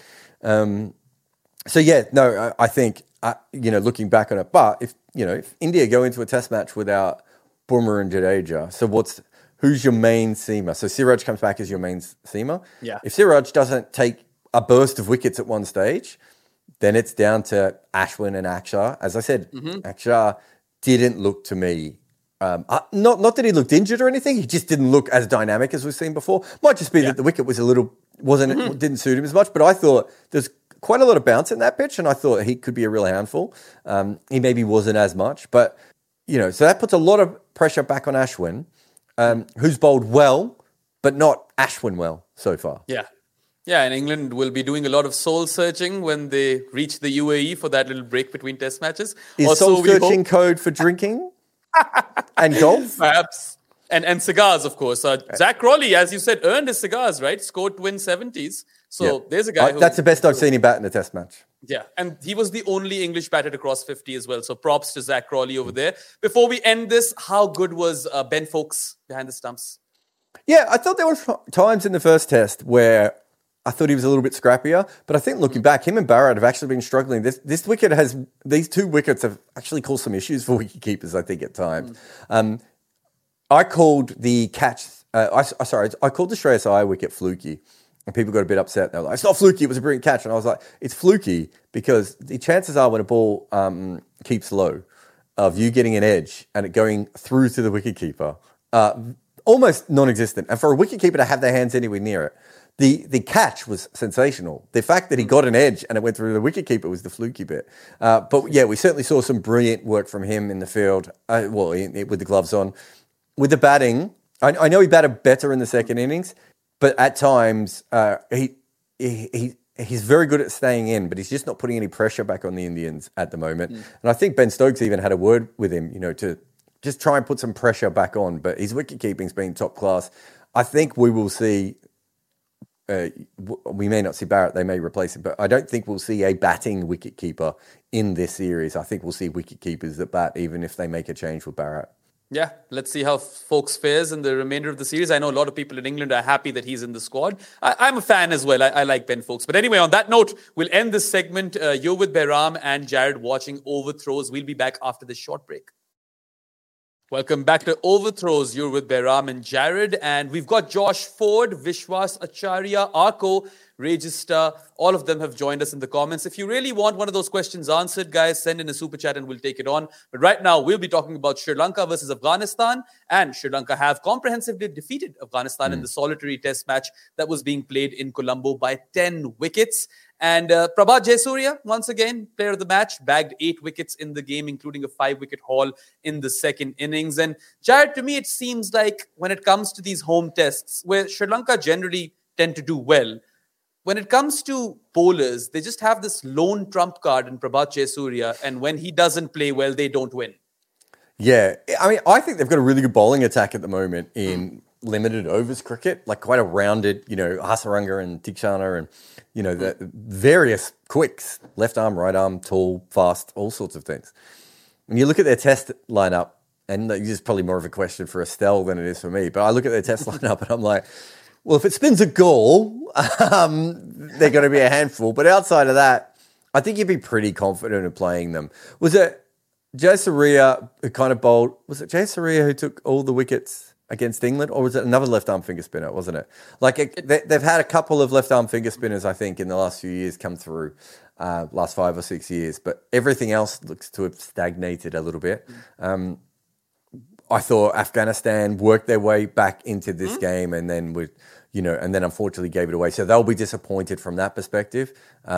I think, looking back on it, but if India go into a test match without Bumrah and Jadeja, who's your main seamer? So Siraj comes back as your main seamer. Yeah. If Siraj doesn't take a burst of wickets at one stage, then it's down to Ashwin and Akshar. As I said, Akshar didn't look to me, not that he looked injured or anything, he just didn't look as dynamic as we've seen before. Might just be that the wicket was didn't suit him as much, but I thought there's quite a lot of bounce in that pitch, and I thought he could be a real handful. He maybe wasn't as much, but, so that puts a lot of pressure back on Ashwin, who's bowled well, but not Ashwin well so far. Yeah. Yeah, and England will be doing a lot of soul-searching when they reach the UAE for that little break between test matches. Is soul-searching code for drinking and golf? Perhaps. And cigars, of course. Zach Crawley, as you said, earned his cigars, right? Scored twin 70s. So there's a guy that's the best I've seen him bat in a test match. Yeah, and he was the only English batter to cross 50 as well. So props to Zach Crawley over there. Before we end this, how good was Ben Foakes behind the stumps? Yeah, I thought there were times in the first test where I thought he was a little bit scrappier, but I think looking back, him and Barrett have actually been struggling. These two wickets have actually caused some issues for wicket keepers, I think, at times. I called the catch, I called the Shreyas Iyer wicket fluky, and people got a bit upset. They were like, it's not fluky, it was a brilliant catch. And I was like, it's fluky because the chances are when a ball keeps low of you getting an edge and it going through to the wicketkeeper, almost non-existent. And for a wicketkeeper to have their hands anywhere near it, the catch was sensational. The fact that he got an edge and it went through the wicketkeeper was the fluky bit. But yeah, we certainly saw some brilliant work from him in the field, with the gloves on. With the batting, I know he batted better in the second innings, but at times he's very good at staying in, but he's just not putting any pressure back on the Indians at the moment. And I think Ben Stokes even had a word with him, to just try and put some pressure back on. But his wicket-keeping's been top class. I think we will see... we may not see Barrett, they may replace him, but I don't think we'll see a batting wicketkeeper in this series. I think we'll see wicketkeepers that bat even if they make a change with Barrett. Yeah, let's see how Foakes fares in the remainder of the series. I know a lot of people in England are happy that he's in the squad. I'm a fan as well. I like Ben Foakes. But anyway, on that note, we'll end this segment. You're with Behram and Jared watching Overthrows. We'll be back after this short break. Welcome back to Overthrows. You're with Behram and Jared. And we've got Josh Ford, Vishwas Acharya, Arko, Regista, all of them have joined us in the comments. If you really want one of those questions answered, guys, send in a super chat and we'll take it on. But right now, we'll be talking about Sri Lanka versus Afghanistan. And Sri Lanka have comprehensively defeated Afghanistan in the solitary test match that was being played in Colombo by 10 wickets. And Prabhat Jayasuriya, once again, player of the match, bagged 8 wickets in the game, including a 5-wicket haul in the second innings. And Jared, to me, it seems like when it comes to these home tests, where Sri Lanka generally tend to do well, when it comes to bowlers, they just have this lone trump card in Prabhat Jayasuriya, and when he doesn't play well, they don't win. Yeah, I mean, I think they've got a really good bowling attack at the moment in limited overs cricket, like quite a rounded, Hasaranga and Tikshana and, the various quicks, left arm, right arm, tall, fast, all sorts of things. When you look at their test lineup, and this is probably more of a question for Estelle than it is for me, but I look at their test lineup and I'm like, well, if it spins a goal, they're going to be a handful. But outside of that, I think you'd be pretty confident in playing them. Was it Jayasuriya who kind of bowled? Was it Jayasuriya who took all the wickets against England? Or was it another left-arm finger spinner, wasn't it? They've had a couple of left-arm finger spinners, I think, in the last few years come through, last 5 or 6 years. But everything else looks to have stagnated a little bit. I thought Afghanistan worked their way back into this game and then unfortunately gave it away. So they'll be disappointed from that perspective.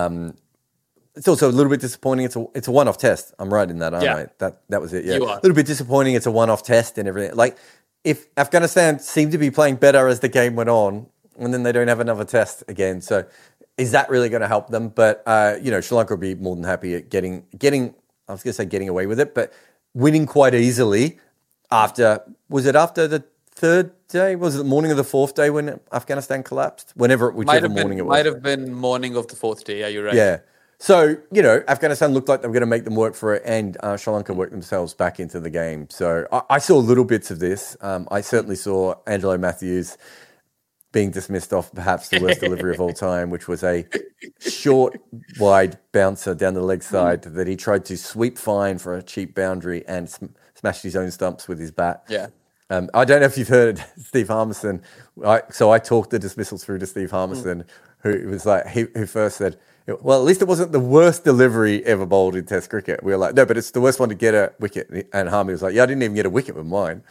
It's also a little bit disappointing. It's a one-off test. I'm right in that, aren't I? That was it. Yeah, a little bit disappointing. It's a one-off test and everything. Like if Afghanistan seemed to be playing better as the game went on, and then they don't have another test again. So is that really going to help them? But Sri Lanka will be more than happy at getting. I was going to say getting away with it, but winning quite easily. Was it after the third day? Was it the morning of the fourth day when Afghanistan collapsed? Whichever morning it was. Might have been morning of the fourth day. Yeah, you're right. Yeah. So, Afghanistan looked like they were going to make them work for it, and Sri Lanka worked themselves back into the game. So I saw little bits of this. I certainly saw Angelo Matthews being dismissed off perhaps the worst delivery of all time, which was a short, wide bouncer down the leg side that he tried to sweep fine for a cheap boundary and smashed his own stumps with his bat. Yeah. I don't know if you've heard Steve Harmison. So I talked the dismissal through to Steve Harmison, who was like, who first said, well, at least it wasn't the worst delivery ever bowled in Test cricket. We were like, no, but it's the worst one to get a wicket. And Harmy was like, yeah, I didn't even get a wicket with mine.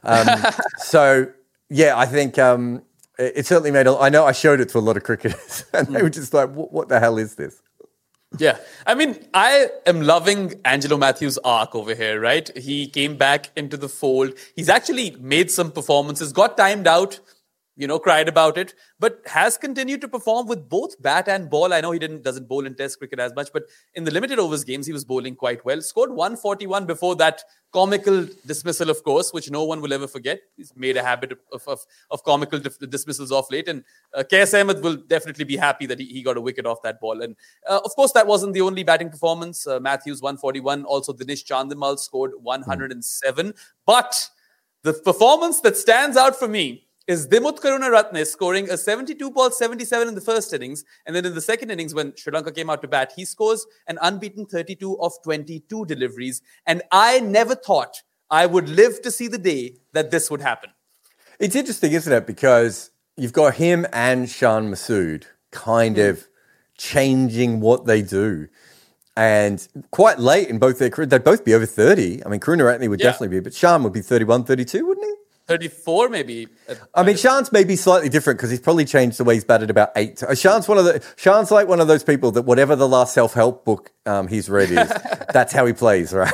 So, yeah, I think it certainly made I know I showed it to a lot of cricketers and they were just like, what the hell is this? Yeah. I mean, I am loving Angelo Matthews' arc over here, right? He came back into the fold. He's actually made some performances, got timed out, cried about it, but has continued to perform with both bat and ball. I know he doesn't bowl in Test cricket as much, but in the limited overs games, he was bowling quite well. Scored 141 before that comical dismissal, of course, which no one will ever forget. He's made a habit of comical dismissals off late, and KS Ahmed will definitely be happy that he got a wicket off that ball. And of course, that wasn't the only batting performance. Matthews 141, also Dinesh Chandimal scored 107. But the performance that stands out for me is Dimuth Karunaratne scoring a 72 ball 77 in the first innings. And then in the second innings, when Sri Lanka came out to bat, he scores an unbeaten 32 of 22 deliveries. And I never thought I would live to see the day that this would happen. It's interesting, isn't it? Because you've got him and Shan Masood kind of changing what they do. And quite late in both their careers, they'd both be over 30. I mean, Karunaratne would definitely be, but Shan would be 31, 32, wouldn't he? 34 maybe. I mean, Shan's maybe slightly different because he's probably changed the way he's batted about 8. Shan's like one of those people that whatever the last self-help book he's read is, that's how he plays, right?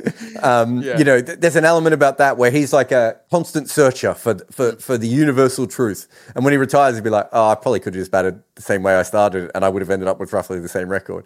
There's an element about that where he's like a constant searcher for the universal truth. And when he retires, he'll be like, oh, I probably could have just batted the same way I started and I would have ended up with roughly the same record.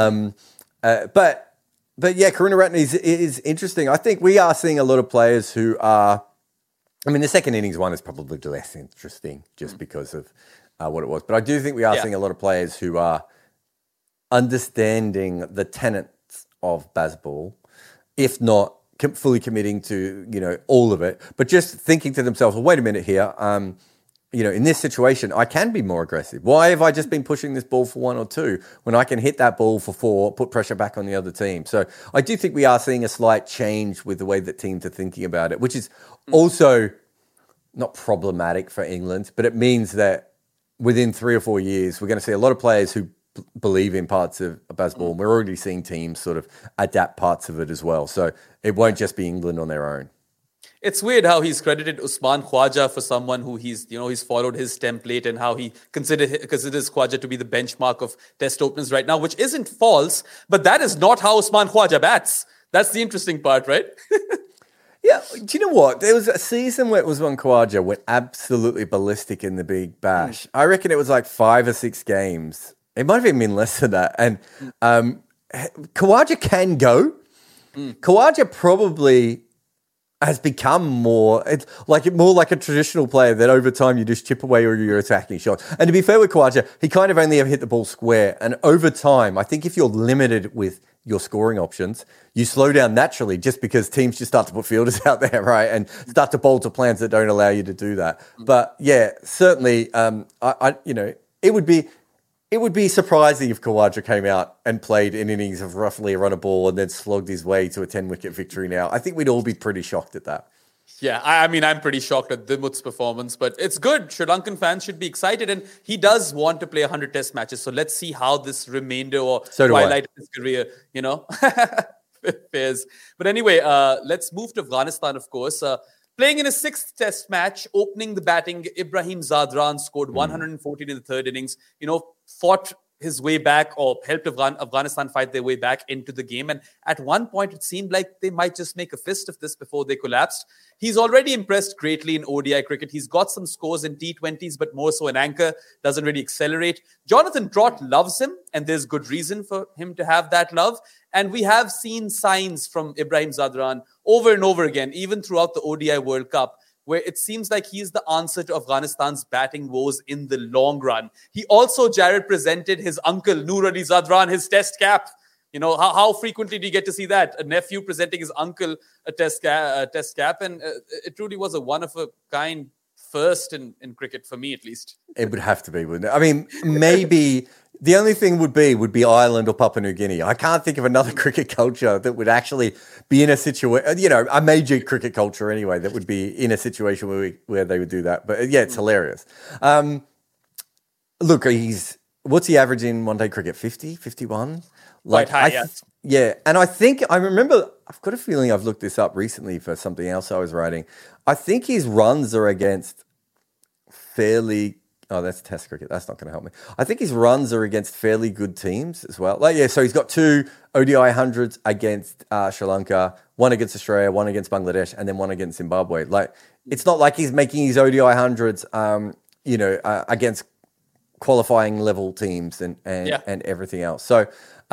But yeah, Karunaratne is interesting. I think we are seeing a lot of players who are, the second innings one is probably less interesting just because of what it was. But I do think we are seeing a lot of players who are understanding the tenets of Bazball, if not fully committing to, all of it, but just thinking to themselves, well, wait a minute here. In this situation, I can be more aggressive. Why have I just been pushing this ball for 1 or 2 when I can hit that ball for 4, put pressure back on the other team? So I do think we are seeing a slight change with the way that teams are thinking about it, which is also not problematic for England, but it means that within 3 or 4 years, we're going to see a lot of players who believe in parts of Bazball, and we're already seeing teams sort of adapt parts of it as well. So it won't just be England on their own. It's weird how he's credited Usman Khwaja for someone who he's followed his template, and how he considers Khwaja to be the benchmark of test openers right now, which isn't false, but that is not how Usman Khwaja bats. That's the interesting part, right? Yeah, do you know what? There was a season where Usman Khawaja went absolutely ballistic in the Big Bash. I reckon it was like 5 or 6 games. It might have even been less than that. And Khawaja can go. Khawaja probably has become more like a traditional player that over time you just chip away all your attacking shots. And to be fair with Khawaja, he kind of only ever hit the ball square. And over time, I think if you're limited with your scoring options, you slow down naturally just because teams just start to put fielders out there, right? And start to bowl to plans that don't allow you to do that. But yeah, certainly, it would be surprising if Khawaja came out and played in innings of roughly a run a ball and then slogged his way to a 10-wicket victory now. I think we'd all be pretty shocked at that. Yeah, I mean, I'm pretty shocked at Dimuth's performance, but it's good. Sri Lankan fans should be excited, and he does want to play 100 test matches. So let's see how this remainder or twilight of his career, fares. But anyway, let's move to Afghanistan, of course. Playing in his 6th test match, opening the batting, Ibrahim Zadran scored 114 in the 3rd innings, fought his way back or helped Afghanistan fight their way back into the game. And at one point, it seemed like they might just make a fist of this before they collapsed. He's already impressed greatly in ODI cricket. He's got some scores in T20s, but more so an anchor, doesn't really accelerate. Jonathan Trott loves him, and there's good reason for him to have that love. And we have seen signs from Ibrahim Zadran over and over again, even throughout the ODI World Cup, where it seems like he's the answer to Afghanistan's batting woes in the long run. He also, Jared, presented his uncle, Noor Ali Zadran, his test cap. How frequently do you get to see that? A nephew presenting his uncle a test cap. And it truly was a one-of-a-kind first in cricket, for me at least. It would have to be, wouldn't it? I mean, maybe the only thing would be Ireland or Papua New Guinea. I can't think of another cricket culture that would actually be in a situation, a major cricket culture anyway, that would be in a situation where they would do that. But yeah, it's hilarious. Look, what's he average in one-day cricket? 50, 51? Quite high, yes. Yeah, and I remember, I've got a feeling I've looked this up recently for something else I was writing. I think his runs are against fairly... Oh, that's Test cricket. That's not going to help me. I think his runs are against fairly good teams as well. So he's got 2 ODI hundreds against Sri Lanka, 1 against Australia, 1 against Bangladesh, and then 1 against Zimbabwe. It's not like he's making his ODI hundreds, against qualifying level teams and everything else. So,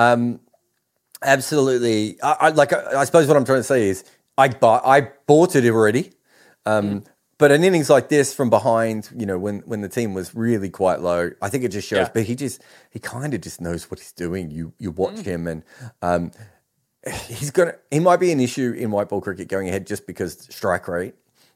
absolutely. I suppose what I'm trying to say is I bought it already. But an innings like this from behind, when the team was really quite low, I think it just shows. But he kind of just knows what he's doing. You watch him, and he might be an issue in white ball cricket going ahead just because strike rate.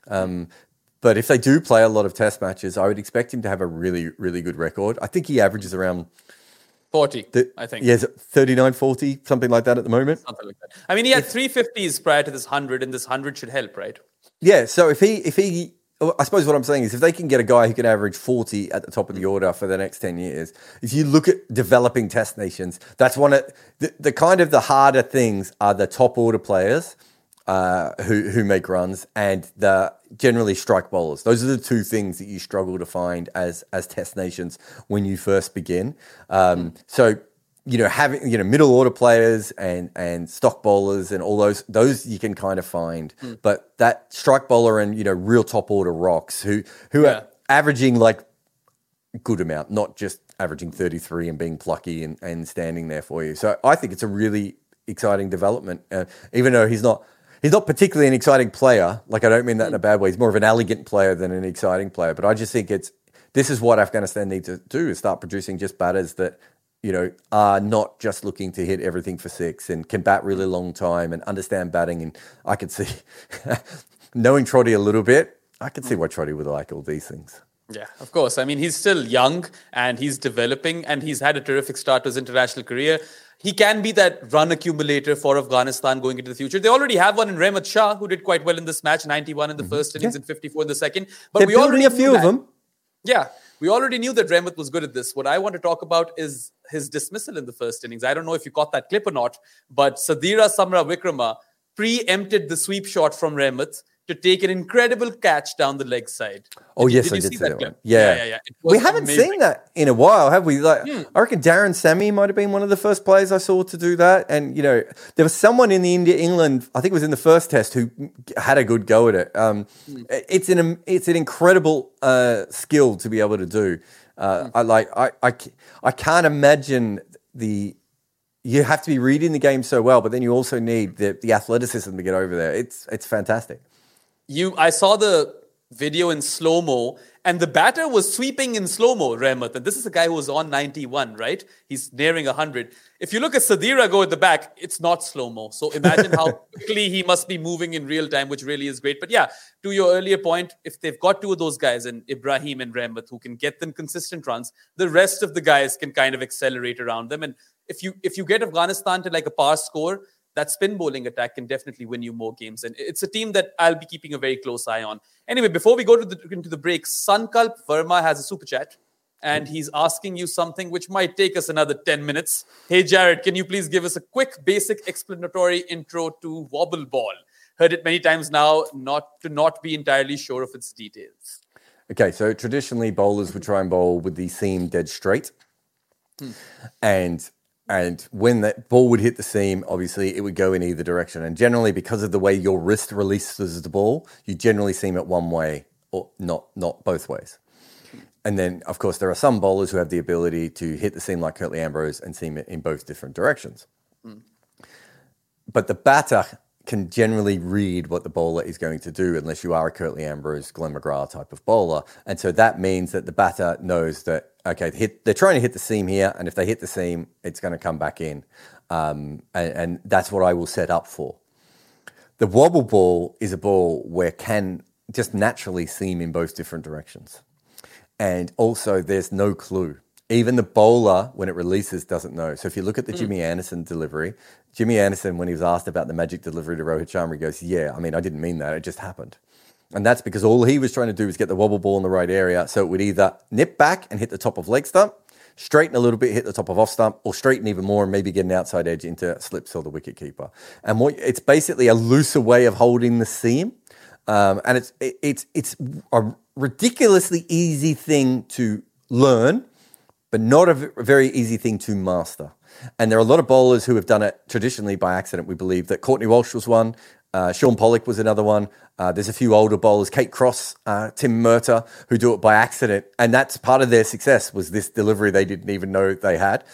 But if they do play a lot of test matches, I would expect him to have a really, really good record. I think he averages around 40, I think. Yeah, 39, 40, something like that at the moment. Something like that. I mean, he had 350s prior to this 100, and this 100 should help, right? Yeah, so if he, I suppose what I'm saying is if they can get a guy who can average 40 at the top of the order for the next 10 years, if you look at developing test nations, that's one of the kind of the harder things are the top order players who make runs and the generally strike bowlers. Those are the 2 things that you struggle to find as test nations when you first begin. So, having, middle order players and stock bowlers and all those you can kind of find. But that strike bowler and, real top order rocks who are averaging like good amount, not just averaging 33 and being plucky and standing there for you. So I think it's a really exciting development, even though he's not particularly an exciting player. Like, I don't mean that in a bad way. He's more of an elegant player than an exciting player. But I just think this is what Afghanistan needs to do, is start producing just batters that, are not just looking to hit everything for 6 and can bat really long time and understand batting. And I could see, knowing Trotty a little bit, I could see why Trotty would like all these things. Yeah, of course. I mean, he's still young and he's developing and he's had a terrific start to his international career. He can be that run accumulator for Afghanistan going into the future. They already have one in Rehmat Shah, who did quite well in this match, 91 in the first innings and 54 in the second. But they're building a few of them. Yeah, we already knew that Rehmat was good at this. What I want to talk about is his dismissal in the first innings. I don't know if you caught that clip or not, but Sadira Samra Vikrama preempted the sweep shot from Rehmat to take an incredible catch down the leg side. Oh, yes, did I you did see see that that one. clip? Yeah. It was We haven't amazing. seen that in a while, have we? Like, I reckon Darren Sammy might have been one of the first players I saw to do that. And, there was someone in the England, I think it was in the first test, who had a good go at it. It's an incredible skill to be able to do. I can't imagine you have to be reading the game so well, but then you also need the athleticism to get over there. It's fantastic. I saw the video in slow-mo, and the batter was sweeping in slow-mo, Rehmat. And this is a guy who was on 91, right? He's nearing 100. If you look at Sadira go at the back, it's not slow-mo. So imagine how quickly he must be moving in real time, which really is great. But yeah, to your earlier point, if they've got two of those guys, and Ibrahim and Rehmat, who can get them consistent runs, the rest of the guys can kind of accelerate around them. And if you get Afghanistan to like a par score, that spin bowling attack can definitely win you more games. And it's a team that I'll be keeping a very close eye on. Anyway, before we go into the break, Sankalp Verma has a super chat, and he's asking you something which might take us another 10 minutes. Hey, Jared, can you please give us a quick, basic explanatory intro to wobble ball? Heard it many times now, not be entirely sure of its details. Okay, so traditionally bowlers would try and bowl with the seam dead straight. And when that ball would hit the seam, obviously it would go in either direction. And generally, because of the way your wrist releases the ball, you generally seam it one way or not both ways. And then, of course, there are some bowlers who have the ability to hit the seam like Curtly Ambrose and seam it in both different directions. But the batter can generally read what the bowler is going to do unless you are a Curtly Ambrose, Glenn McGrath type of bowler. And so that means that the batter knows that, okay, they're trying to hit the seam here, and if they hit the seam, it's going to come back in. And that's what I will set up for. The wobble ball is a ball where can just naturally seam in both different directions. And also there's no clue. Even the bowler, when it releases, doesn't know. So if you look at the Jimmy Anderson delivery, Jimmy Anderson, when he was asked about the magic delivery to Rohit Sharma, he goes, I didn't mean that. It just happened. And that's because all he was trying to do was get the wobble ball in the right area. So it would either nip back and hit the top of leg stump, straighten a little bit, hit the top of off stump, or straighten even more and maybe get an outside edge into slips or the wicket keeper. And it's basically a looser way of holding the seam. And it's a ridiculously easy thing to learn, but not a very easy thing to master. And there are a lot of bowlers who have done it traditionally by accident. We believe that Courtney Walsh was one. Sean Pollock was another one. There's a few older bowlers, Kate Cross, Tim Murtagh, who do it by accident. And that's part of their success, was this delivery they didn't even know they had.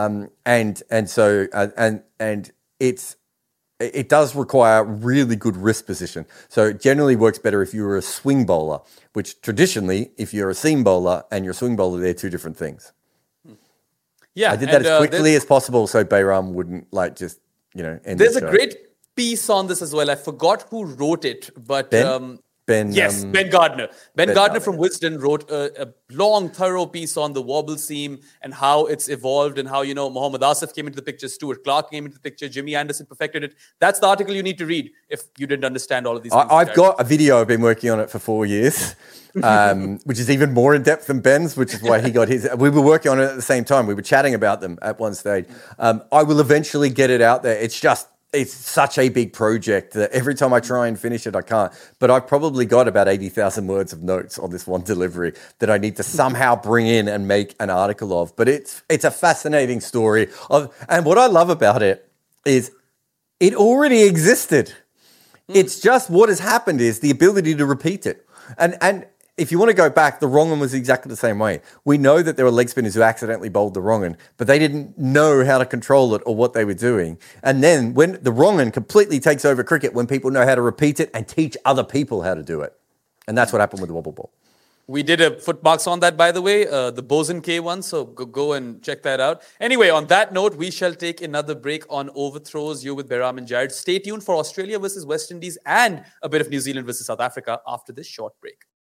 It does require really good wrist position. So it generally works better if you're a swing bowler, which traditionally, if you're a seam bowler and you're a swing bowler, they're two different things. Yeah, I did that as quickly as possible so Bayram wouldn't end There's the show. a great piece on this as well. I forgot who wrote it, but Ben Gardner. Ben Gardner from Wisden wrote a long, thorough piece on the wobble seam and how it's evolved and how, Mohammad Asif came into the picture, Stuart Clark came into the picture, Jimmy Anderson perfected it. That's the article you need to read if you didn't understand all of these things. I've got a video. I've been working on it for 4 years, which is even more in depth than Ben's, which is why he got his. We were working on it at the same time. We were chatting about them at one stage. I will eventually get it out there. It's such a big project that every time I try and finish it, I can't. But I've probably got about 80,000 words of notes on this one delivery that I need to somehow bring in and make an article of. But it's a fascinating story. And what I love about it is it already existed. It's just what has happened is the ability to repeat it. And if you want to go back, the wrong one was exactly the same way. We know that there were leg spinners who accidentally bowled the wrong one, but they didn't know how to control it or what they were doing. And then when the wrong one completely takes over cricket, when people know how to repeat it and teach other people how to do it. And that's what happened with the wobble ball. We did a footmarks on that, by the way, the Bosun K one, so go and check that out. Anyway, on that note, we shall take another break on Overthrows. You're with Bayram and Jared. Stay tuned for Australia versus West Indies and a bit of New Zealand versus South Africa after this short break.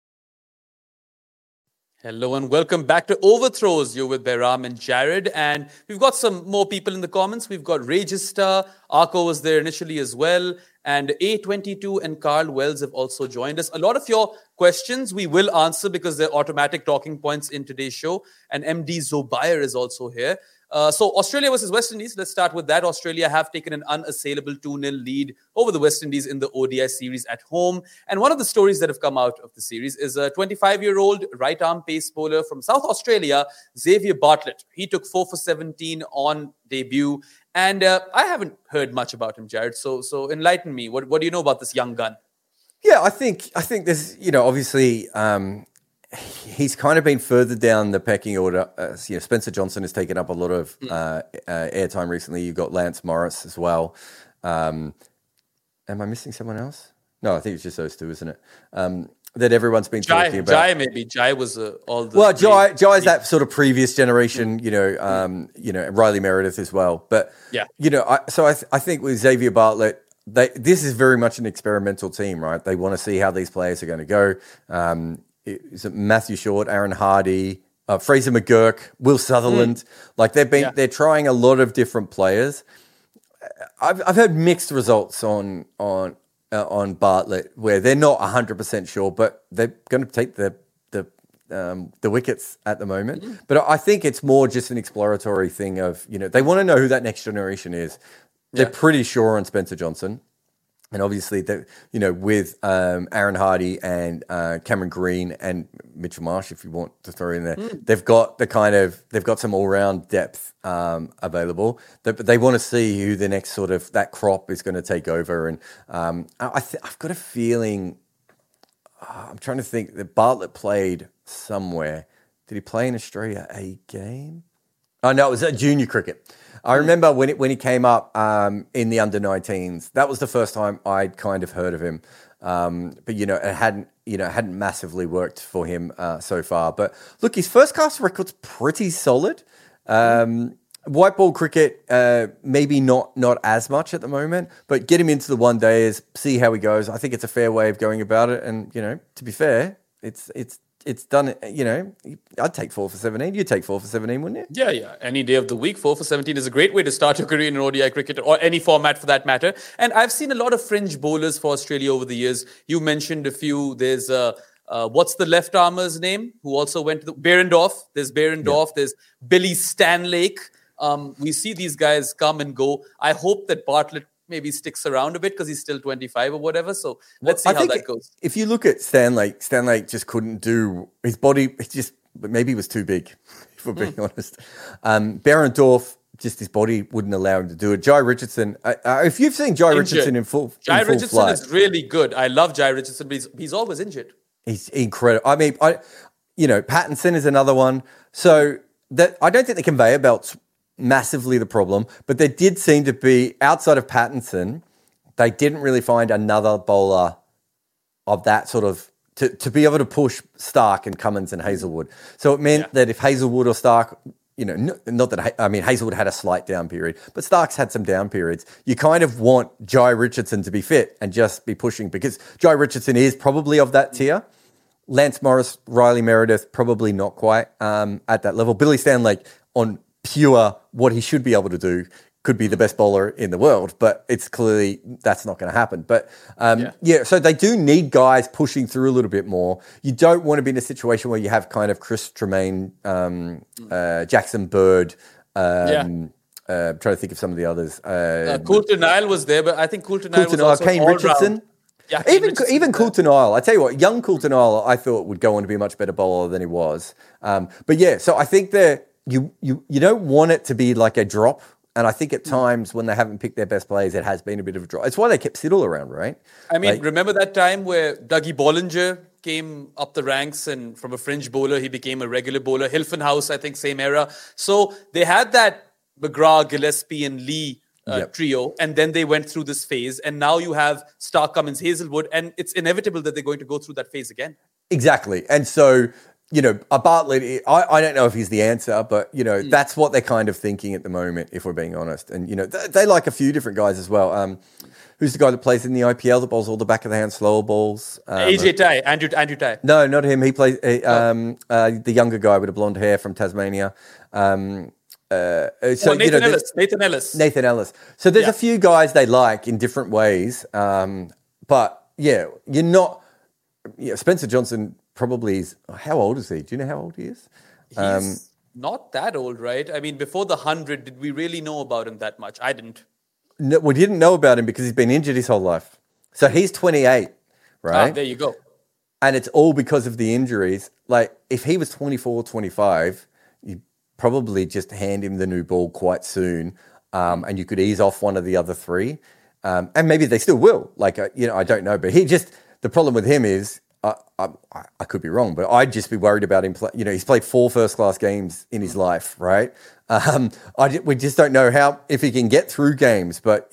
Hello and welcome back to Overthrows. You're with Bayram and Jared, and we've got some more people in the comments. We've got Register, Arco was there initially as well, And A22 and Carl Wells have also joined us. A lot of your questions we will answer because they're automatic talking points in today's show. And MD Zobair is also here. So Australia versus West Indies, let's start with that. Australia have taken an unassailable 2-0 lead over the West Indies in the ODI series at home. And one of the stories that have come out of the series is a 25-year-old right-arm pace bowler from South Australia, Xavier Bartlett. He took 4 for 17 on debut. And I haven't heard much about him, Jared. So enlighten me. What do you know about this young gun? Yeah, I think there's, obviously... he's kind of been further down the pecking order. Spencer Johnson has taken up a lot of airtime recently. You've got Lance Morris as well. Am I missing someone else? No, I think it's just those two, isn't it? That everyone's been talking about. Jai, maybe. Jai was all the... Well, Jai's that sort of previous generation, Riley Meredith as well. But, I think with Xavier Bartlett, this is very much an experimental team, right? They want to see how these players are going to go. Is it Matthew Short, Aaron Hardy, Fraser McGurk, Will Sutherland? Like they're trying a lot of different players. I've heard mixed results on Bartlett where they're not 100% sure, but they're going to take the wickets at the moment. But I think it's more just an exploratory thing of they want to know who that next generation is. They're pretty sure on Spencer Johnson. And obviously, with Aaron Hardy and Cameron Green and Mitchell Marsh, if you want to throw in there, they've got some all-round depth available. They want to see who the next sort of that crop is going to take over. And I've got a feeling. I'm trying to think that Bartlett played somewhere. Did he play in Australia a game? Oh no, it was at junior cricket. I remember when he came up in the under-19s. That was the first time I'd kind of heard of him, but it hadn't massively worked for him so far. But look, his first class record's pretty solid. White ball cricket, maybe not as much at the moment, but get him into the one days, see how he goes. I think it's a fair way of going about it. And to be fair, it's done, I'd take 4 for 17. You'd take 4 for 17, wouldn't you? Yeah. Any day of the week, 4 for 17 is a great way to start your career in ODI cricket or any format for that matter. And I've seen a lot of fringe bowlers for Australia over the years. You mentioned a few. There's, what's the left armer's name? Who also went to Behrendorff. There's Behrendorff. Yeah. There's Billy Stanlake. We see these guys come and go. I hope that Bartlett maybe sticks around a bit because he's still 25 or whatever. So let's see how that goes. If you look at Stanlake just couldn't do his body. Maybe he was too big, if we're being honest. Behrendorff, just his body wouldn't allow him to do it. Jai Richardson, if you've seen Jai Richardson in full Richardson flight, is really good. I love Jai Richardson, but he's always injured. He's incredible. I mean, Pattinson is another one. So that I don't think the conveyor belts massively the problem, but there did seem to be, outside of Pattinson, they didn't really find another bowler of that sort of, to be able to push Stark and Cummins and Hazelwood. So it meant that if Hazelwood or Stark, Hazelwood had a slight down period, but Stark's had some down periods. You kind of want Jai Richardson to be fit and just be pushing, because Jai Richardson is probably of that tier. Lance Morris, Riley Meredith, probably not quite at that level. Billy Stanlake, on pure what he should be able to do, could be the best bowler in the world, but it's clearly that's not going to happen. But so they do need guys pushing through a little bit more. You don't want to be in a situation where you have kind of Chris Tremaine, Jackson Bird. I'm trying to think of some of the others. Coulter Nile was there, but I think Coulter Nile was also Kane Richardson. Yeah, even Coulter Nile. I tell you what, young Coulter Nile, I thought would go on to be a much better bowler than he was. So I think that you don't want it to be like a drop. And I think at times when they haven't picked their best players, it has been a bit of a drop. It's why they kept Siddle around, right? I mean, remember that time where Dougie Bollinger came up the ranks and from a fringe bowler, he became a regular bowler. Hilfen House, I think, same era. So they had that McGrath, Gillespie and Lee trio, and then they went through this phase. And now you have Stark, Cummins, Hazelwood, and it's inevitable that they're going to go through that phase again. Exactly. And so, a Bartlett, I don't know if he's the answer, but, that's what they're kind of thinking at the moment, if we're being honest. And, they like a few different guys as well. Who's the guy that plays in the IPL that bowls all the back of the hand slower balls? AJ Tye, Andrew Tye. No, not him. He plays the younger guy with the blonde hair from Tasmania. Nathan Ellis. Nathan Ellis. Nathan Ellis. So there's a few guys they like in different ways. But yeah, you're not. Yeah, Spencer Johnson probably is. How old is he? Do you know how old he is? He's not that old, right? I mean, before the 100, did we really know about him that much? I didn't. No, we didn't know about him because he's been injured his whole life. So he's 28, right? There you go. And it's all because of the injuries. Like, if he was 24, 25, you'd probably just hand him the new ball quite soon, and you could ease off one of the other three. And maybe they still will. Like, I don't know. But the problem with him is, I could be wrong, but I'd just be worried about him. He's played 4 first-class games in his life, right? We just don't know if he can get through games. But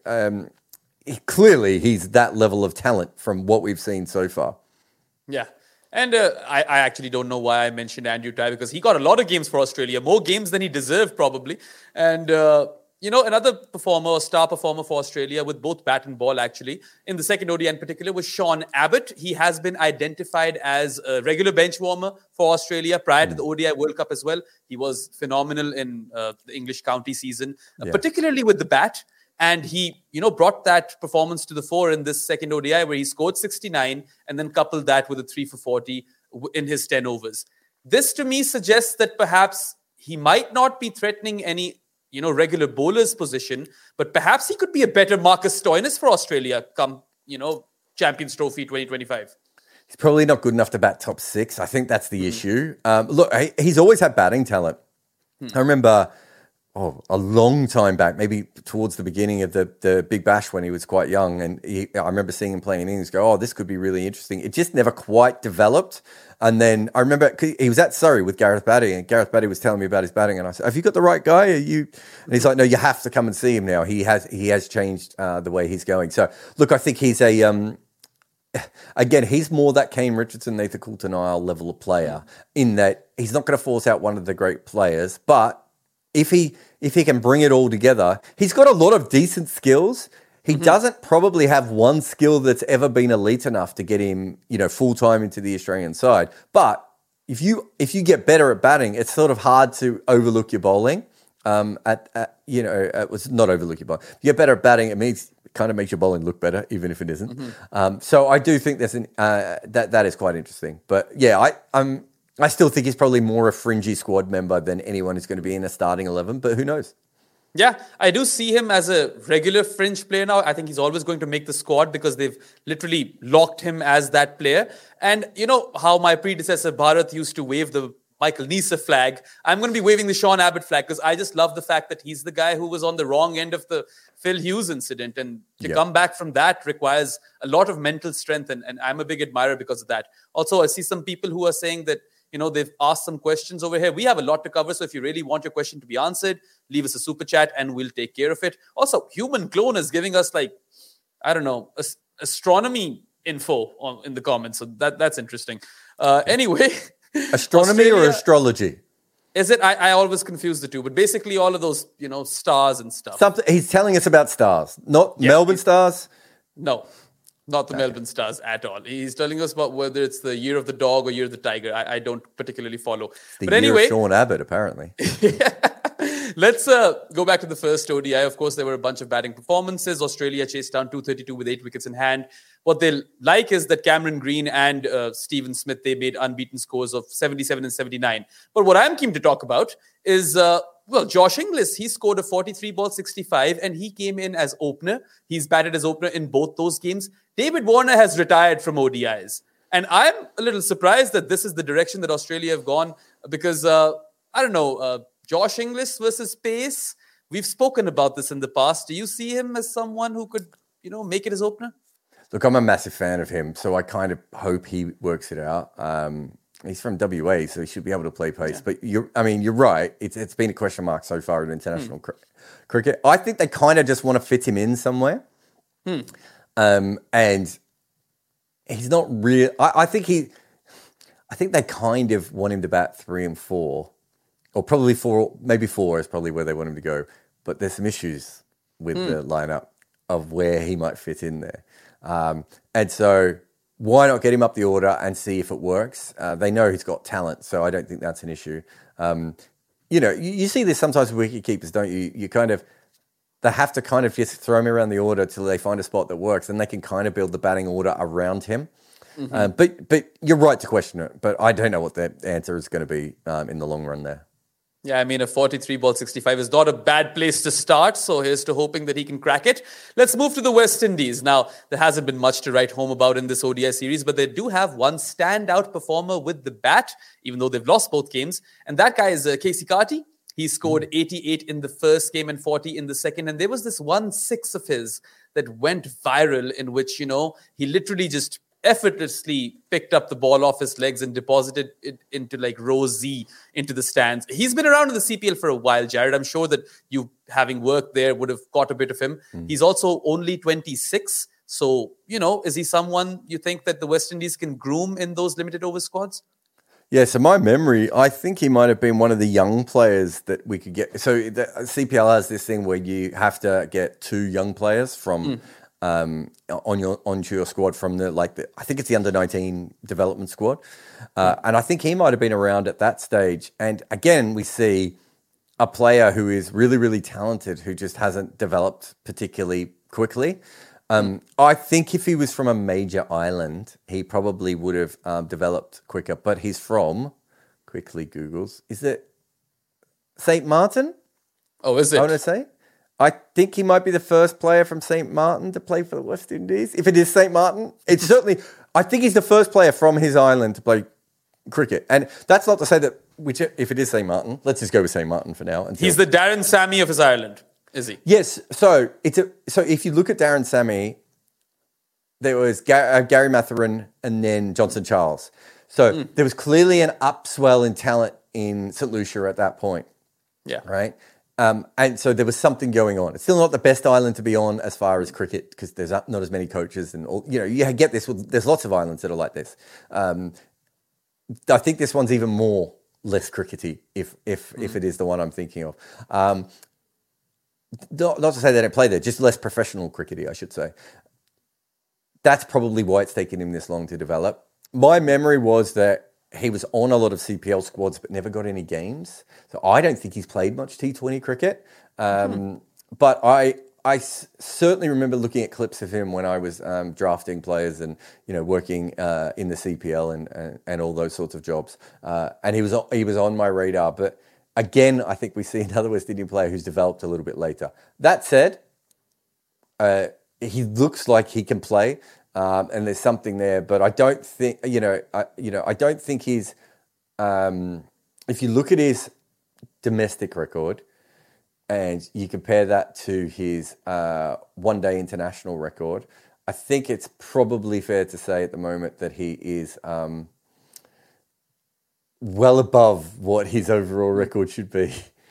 clearly he's that level of talent from what we've seen so far. Yeah, and I actually don't know why I mentioned Andrew Tye, because he got a lot of games for Australia, more games than he deserved probably, and. Another star performer for Australia with both bat and ball, actually, in the second ODI in particular, was Sean Abbott. He has been identified as a regular bench warmer for Australia prior to the ODI World Cup as well. He was phenomenal in the English county season, particularly with the bat. And he, brought that performance to the fore in this second ODI where he scored 69 and then coupled that with a 3 for 40 in his 10 overs. This, to me, suggests that perhaps he might not be threatening any regular bowler's position, but perhaps he could be a better Marcus Stoinis for Australia come, Champions Trophy 2025. He's probably not good enough to bat top 6. I think that's the issue. Look, he's always had batting talent. I remember, a long time back, maybe towards the beginning of the Big Bash when he was quite young, and I remember seeing him playing in innings, go, this could be really interesting. It just never quite developed. And then I remember he was at Surrey with Gareth Batty, and Gareth Batty was telling me about his batting, and I said, "Have you got the right guy? Are you?" And he's like, "No, you have to come and see him now. He has changed the way he's going." So look, I think he's again, he's more that Kane Richardson, Nathan Coulter-Nile level of player, in that he's not going to force out one of the great players, but if he can bring it all together, he's got a lot of decent skills. He doesn't probably have one skill that's ever been elite enough to get him, full time into the Australian side. But if you get better at batting, it's sort of hard to overlook your bowling. It was not overlook your bowling. If you get better at batting, it kind of makes your bowling look better, even if it isn't. So I do think there's that is quite interesting. But yeah, I still think he's probably more a fringy squad member than anyone who's going to be in a starting 11. But who knows? Yeah, I do see him as a regular fringe player now. I think he's always going to make the squad because they've literally locked him as that player. And you know how my predecessor Bharat used to wave the Michael Neser flag? I'm going to be waving the Sean Abbott flag because I just love the fact that he's the guy who was on the wrong end of the Phil Hughes incident. And to come back from that requires a lot of mental strength. And I'm a big admirer because of that. Also, I see some people who are saying that they've asked some questions over here. We have a lot to cover, so if you really want your question to be answered, leave us a super chat and we'll take care of it. Also, Human Clone is giving us astronomy info in the comments, so that's interesting. Anyway, astronomy or astrology? Is it? I always confuse the two, but basically all of those stars and stuff. He's telling us about stars, not Melbourne stars. No. Not the Melbourne Stars at all. He's telling us about whether it's the year of the dog or year of the tiger. I don't particularly follow. But anyway, Sean Abbott, apparently. Let's go back to the first ODI. Of course, there were a bunch of batting performances. Australia chased down 232 with 8 wickets in hand. What they like is that Cameron Green and Stephen Smith, they made unbeaten scores of 77 and 79. But what I'm keen to talk about is... Josh Inglis, he scored a 43 ball 65 and he came in as opener. He's batted as opener in both those games. David Warner has retired from ODIs. And I'm a little surprised that this is the direction that Australia have gone because, Josh Inglis versus Pace. We've spoken about this in the past. Do you see him as someone who could, make it as opener? Look, I'm a massive fan of him, so I kind of hope he works it out. He's from WA, so he should be able to play pace. Yeah. But you're right. It's been a question mark so far in international cricket. I think they kind of just want to fit him in somewhere. And he's not real. I think they kind of want him to bat 3 and 4, or probably 4. Maybe 4 is probably where they want him to go. But there's some issues with the lineup of where he might fit in there, and so. Why not get him up the order and see if it works? They know he's got talent, so I don't think that's an issue. you see this sometimes with wicket keepers, don't you? They have to kind of just throw him around the order till they find a spot that works, and they can kind of build the batting order around him. But you're right to question it. But I don't know what the answer is going to be in the long run there. Yeah, I mean, a 43 ball 65 is not a bad place to start. So here's to hoping that he can crack it. Let's move to the West Indies. Now, there hasn't been much to write home about in this ODI series, but they do have one standout performer with the bat, even though they've lost both games. And that guy is Casey Carty. He scored 88 in the first game and 40 in the second. And there was this 1-6 of his that went viral in which, he literally just effortlessly picked up the ball off his legs and deposited it into like row Z into the stands. He's been around in the CPL for a while, Jared. I'm sure that you, having worked there, would have caught a bit of him. He's also only 26. So, is he someone you think that the West Indies can groom in those limited over squads? Yeah, so my memory, I think he might have been one of the young players that we could get. So the CPL has this thing where you have to get 2 young players from onto your squad from I think it's the under-19 development squad. And I think he might have been around at that stage. And again, we see a player who is really, really talented who just hasn't developed particularly quickly. I think if he was from a major island, he probably would have developed quicker. But he's from, quickly Googles, is it St. Martin? Oh, is it? I want to say. I think he might be the first player from St. Martin to play for the West Indies. If it is St. Martin, it's certainly, I think he's the first player from his island to play cricket. And that's not to say that, if it is St. Martin, let's just go with St. Martin for now. He's the Darren Sammy of his island, is he? Yes. So if you look at Darren Sammy, there was Gary Mathurin and then Johnson Charles. So there was clearly an upswell in talent in St. Lucia at that point. Yeah. Right? And so there was something going on. It's still not the best island to be on as far as cricket because there's not as many coaches and all, you get this. There's lots of islands that are like this. I think this one's even more less crickety if it is the one I'm thinking of. Not to say they don't play there, just less professional crickety, I should say. That's probably why it's taken him this long to develop. My memory was that he was on a lot of CPL squads but never got any games. So I don't think he's played much T20 cricket. But I certainly remember looking at clips of him when I was drafting players and working in the CPL and all those sorts of jobs. And he was on my radar. But again, I think we see another West Indian player who's developed a little bit later. That said, he looks like he can play. And there's something there, but I don't think I don't think he's. If you look at his domestic record, and you compare that to his one-day international record, I think it's probably fair to say at the moment that he is well above what his overall record should be.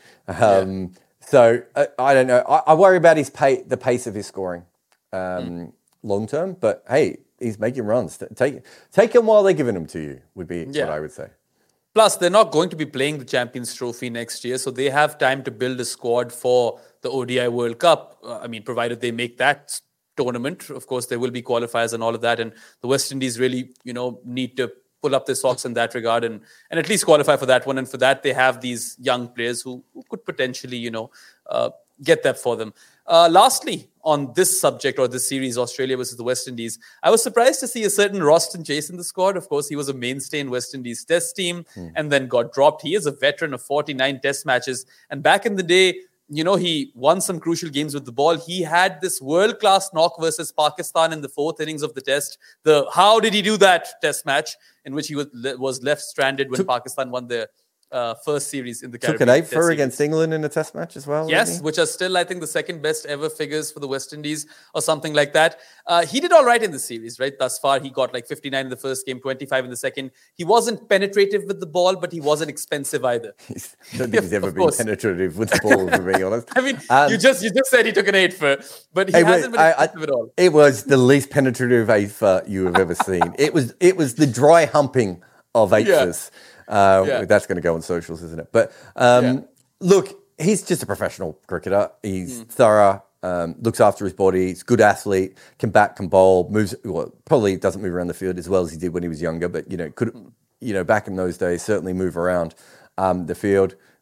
So I don't know. I worry about the pace of his scoring. Long term, but hey, he's making runs. Take him while they're giving them to you, would be what I would say. Plus, they're not going to be playing the Champions Trophy next year, so they have time to build a squad for the ODI World Cup. Provided they make that tournament. Of course, there will be qualifiers and all of that, and the West Indies really, need to pull up their socks in that regard and at least qualify for that one. And for that, they have these young players who could potentially, get that for them. Lastly, on this subject or this series, Australia versus the West Indies, I was surprised to see a certain Roston Chase in the squad. Of course, he was a mainstay in West Indies test team and then got dropped. He is a veteran of 49 test matches. And back in the day, he won some crucial games with the ball. He had this world-class knock versus Pakistan in the 4th innings of the test. The how did he do that test match in which he was left stranded when Pakistan won their first series in the Caribbean. Took an 8 for against England in a test match as well. Yes, which are still, I think, the second best ever figures for the West Indies or something like that. He did all right in the series, right? Thus far, he got like 59 in the first game, 25 in the second. He wasn't penetrative with the ball, but he wasn't expensive either. I don't think he's ever been penetrative with the ball, to be honest. I mean, you just said he took an 8 for, but he hasn't been expensive at all. It was the least penetrative 8 for you have ever seen. It was the dry humping of 8s. That's going to go on socials, isn't it? But look, he's just a professional cricketer. He's thorough, looks after his body. He's a good athlete, can bat, can bowl, probably doesn't move around the field as well as he did when he was younger, but could back in those days certainly move around the field.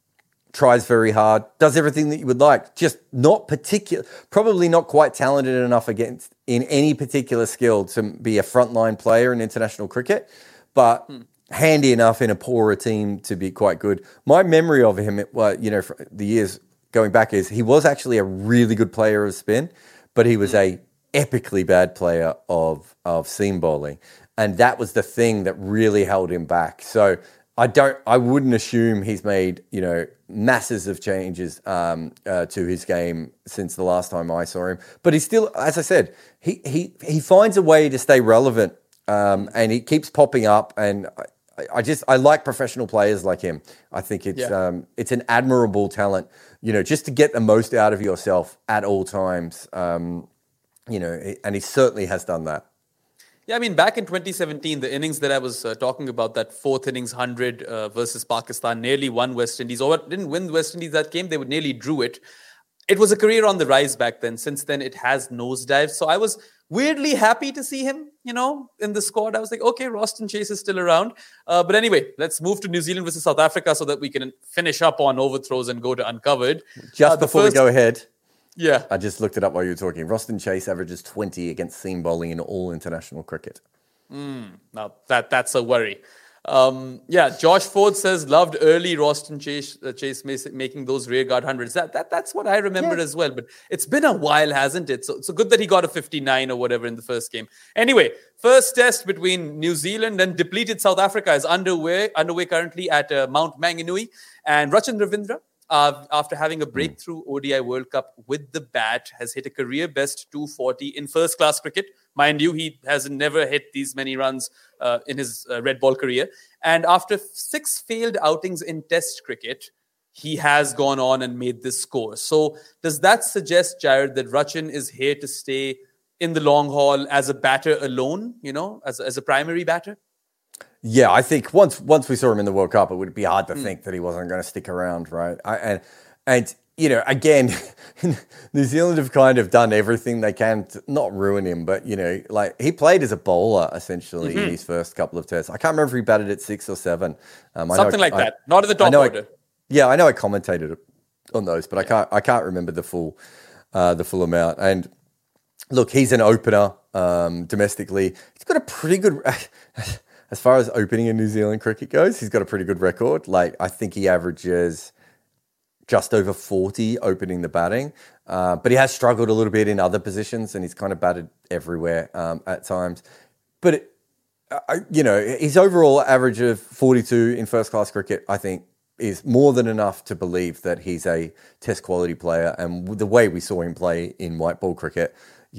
tries very hard, does everything that you would like. Just not particular, probably not quite talented enough in any particular skill to be a frontline player in international cricket, but handy enough in a poorer team to be quite good. My memory of him, for the years going back, is he was actually a really good player of spin, but he was a epically bad player of seam bowling, and that was the thing that really held him back. So I wouldn't assume he's made, masses of changes to his game since the last time I saw him. But he's still, as I said, he finds a way to stay relevant, and he keeps popping up. And I like professional players like him. I think it's an admirable talent, just to get the most out of yourself at all times. And he certainly has done that. Yeah, I mean, back in 2017, the innings that I was talking about, that fourth innings 100 versus Pakistan, nearly won West Indies. Or didn't win West Indies that game, they nearly drew it. It was a career on the rise back then. Since then, it has nosedived. So I was weirdly happy to see him, in the squad. I was like, okay, Roston Chase is still around. But anyway, let's move to New Zealand versus South Africa so that we can finish up on overthrows and go to Uncovered. Just before we go ahead. Yeah. I just looked it up while you were talking. Roston Chase averages 20 against seam bowling in all international cricket. Now, that's a worry. Josh Ford says, loved early Roston Chase making those rearguard hundreds. That's what I remember as well. But it's been a while, hasn't it? So good that he got a 59 or whatever in the first game. Anyway, first test between New Zealand and depleted South Africa is underway currently at Mount Maunganui. And Rachin Ravindra, after having a breakthrough ODI World Cup with the bat, has hit a career-best 240 in first-class cricket. Mind you, he has never hit these many runs in his red ball career. And after 6 failed outings in Test cricket, he has gone on and made this score. So does that suggest, Jared, that Rachin is here to stay in the long haul as a batter alone, as a primary batter? Yeah, I think once we saw him in the World Cup, it would be hard to think that he wasn't going to stick around, right? And again, New Zealand have kind of done everything they can to not ruin him, but like he played as a bowler essentially in his first couple of tests. I can't remember if he batted at 6 or 7. Something like that. Not in the top order. I know I commentated on those, but I can't remember the full amount. And look, he's an opener domestically. He's got a pretty good. As far as opening in New Zealand cricket goes, he's got a pretty good record. Like, I think he averages just over 40 opening the batting. But he has struggled a little bit in other positions, and he's kind of batted everywhere at times. But, his overall average of 42 in first-class cricket, I think, is more than enough to believe that he's a test quality player. And the way we saw him play in white ball cricket,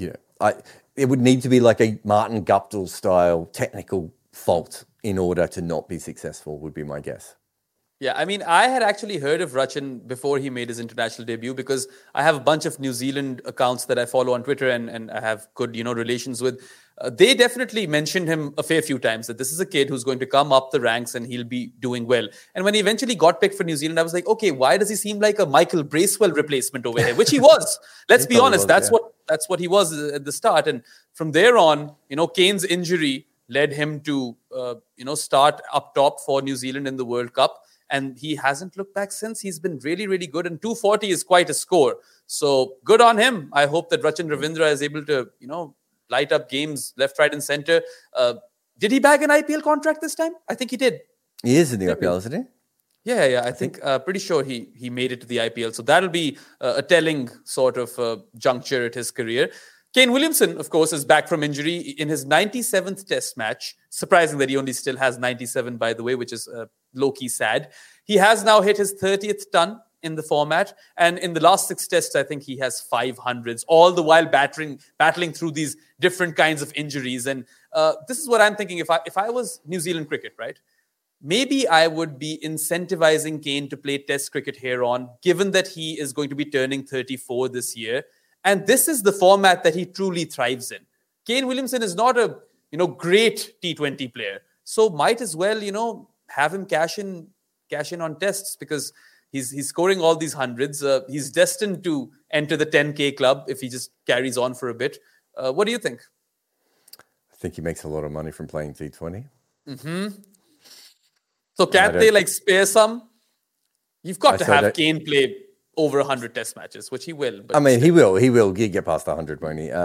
it would need to be like a Martin Guptill style technical fault in order to not be successful, would be my guess. Yeah, I mean, I had actually heard of Rachin before he made his international debut because I have a bunch of New Zealand accounts that I follow on Twitter and I have good, relations with. They definitely mentioned him a fair few times that this is a kid who's going to come up the ranks and he'll be doing well. And when he eventually got picked for New Zealand, I was like, okay, why does he seem like a Michael Bracewell replacement over here? Which he was. Let's be honest, that's what he was at the start. And from there on, Kane's injury led him to, start up top for New Zealand in the World Cup. And he hasn't looked back since. He's been really, really good. And 240 is quite a score. So good on him. I hope that Rachin Ravindra is able to, light up games left, right, and center. Did he bag an IPL contract this time? I think he did. He is in the IPL, isn't he? Yeah. I think pretty sure he made it to the IPL. So that'll be a telling sort of juncture at his career. Kane Williamson, of course, is back from injury in his 97th test match. Surprising that he only still has 97, by the way, which is low-key sad. He has now hit his 30th ton in the format. And in the last 6 tests, I think he has 500s, all the while battling through these different kinds of injuries. And this is what I'm thinking. If I was New Zealand cricket, right? Maybe I would be incentivizing Kane to play test cricket here on, given that he is going to be turning 34 this year. And this is the format that he truly thrives in. Kane Williamson is not a, great T20 player. So might as well, have him cash in on tests because he's scoring all these hundreds. He's destined to enter the 10K club if he just carries on for a bit. What do you think? I think he makes a lot of money from playing T20. So can't they spare some? You've got to have Kane play over 100 test matches, which he will. But I mean, he will. He'll get past 100, won't he?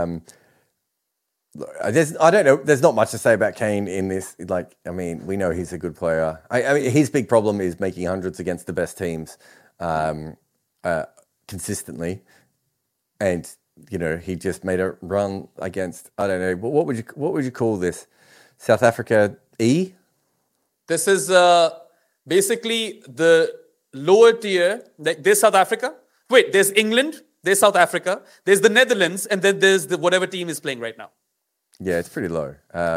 I don't know. There's not much to say about Kane in this. Like, I mean, we know he's a good player. I mean, his big problem is making hundreds against the best teams consistently. And, you know, he just made a run against, I don't know, what would you call this? South Africa E? This is basically the lower tier. There's South Africa. Wait, there's England. There's South Africa. There's the Netherlands. And then there's whatever team is playing right now. Yeah, it's pretty low.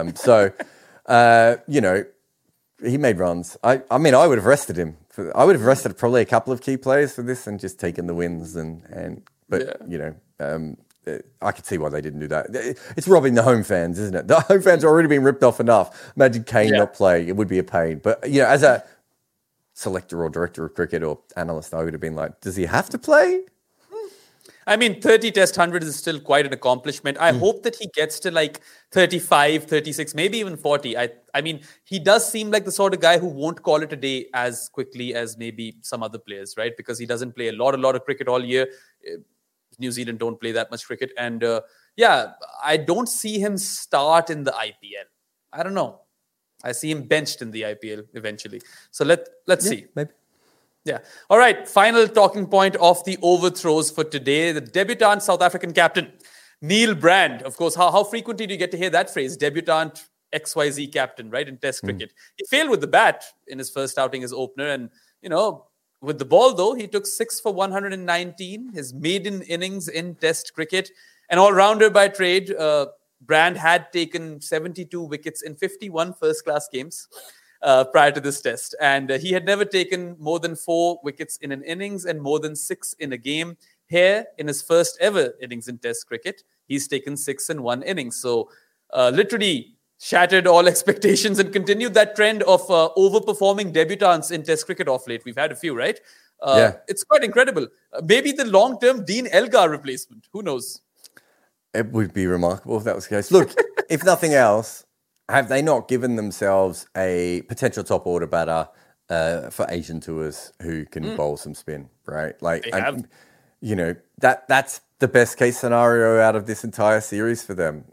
You know, he made runs. I mean, I would have rested him. I would have rested probably a couple of key players for this and just taken the wins. But you know, I could see why they didn't do that. It's robbing the home fans, isn't it? The home fans are already being ripped off enough. Imagine Kane not playing. It would be a pain. But, you know, as a selector or director of cricket or analyst, I would have been like, does he have to play? I mean, 30 test 100 is still quite an accomplishment. I hope that he gets to like 35, 36, maybe even 40. I mean, he does seem like the sort of guy who won't call it a day as quickly as maybe some other players, right? Because he doesn't play a lot of cricket all year. New Zealand don't play that much cricket. And I don't see him start in the IPL. I don't know. I see him benched in the IPL eventually. So let's see. Maybe. Yeah. All right. Final talking point of the overthrows for today. The debutant South African captain, Neil Brand. Of course, how frequently do you get to hear that phrase? Debutant XYZ captain, right? In Test cricket. He failed with the bat in his first outing as opener. And, you know, with the ball, though, he took 6 for 119, his maiden innings in Test cricket. An all-rounder by trade. Brand had taken 72 wickets in 51 first-class games. Prior to this test. And he had never taken more than 4 wickets in an innings and more than 6 in a game. Here, in his first ever innings in Test cricket, he's taken 6 in 1 inning. So literally shattered all expectations and continued that trend of overperforming debutants in Test cricket off late. We've had a few, right? It's quite incredible. Maybe the long-term Dean Elgar replacement. Who knows? It would be remarkable if that was the case. Look, if nothing else, have they not given themselves a potential top order batter for Asian tours who can bowl some spin, right? Like, you know, that's the best case scenario out of this entire series for them.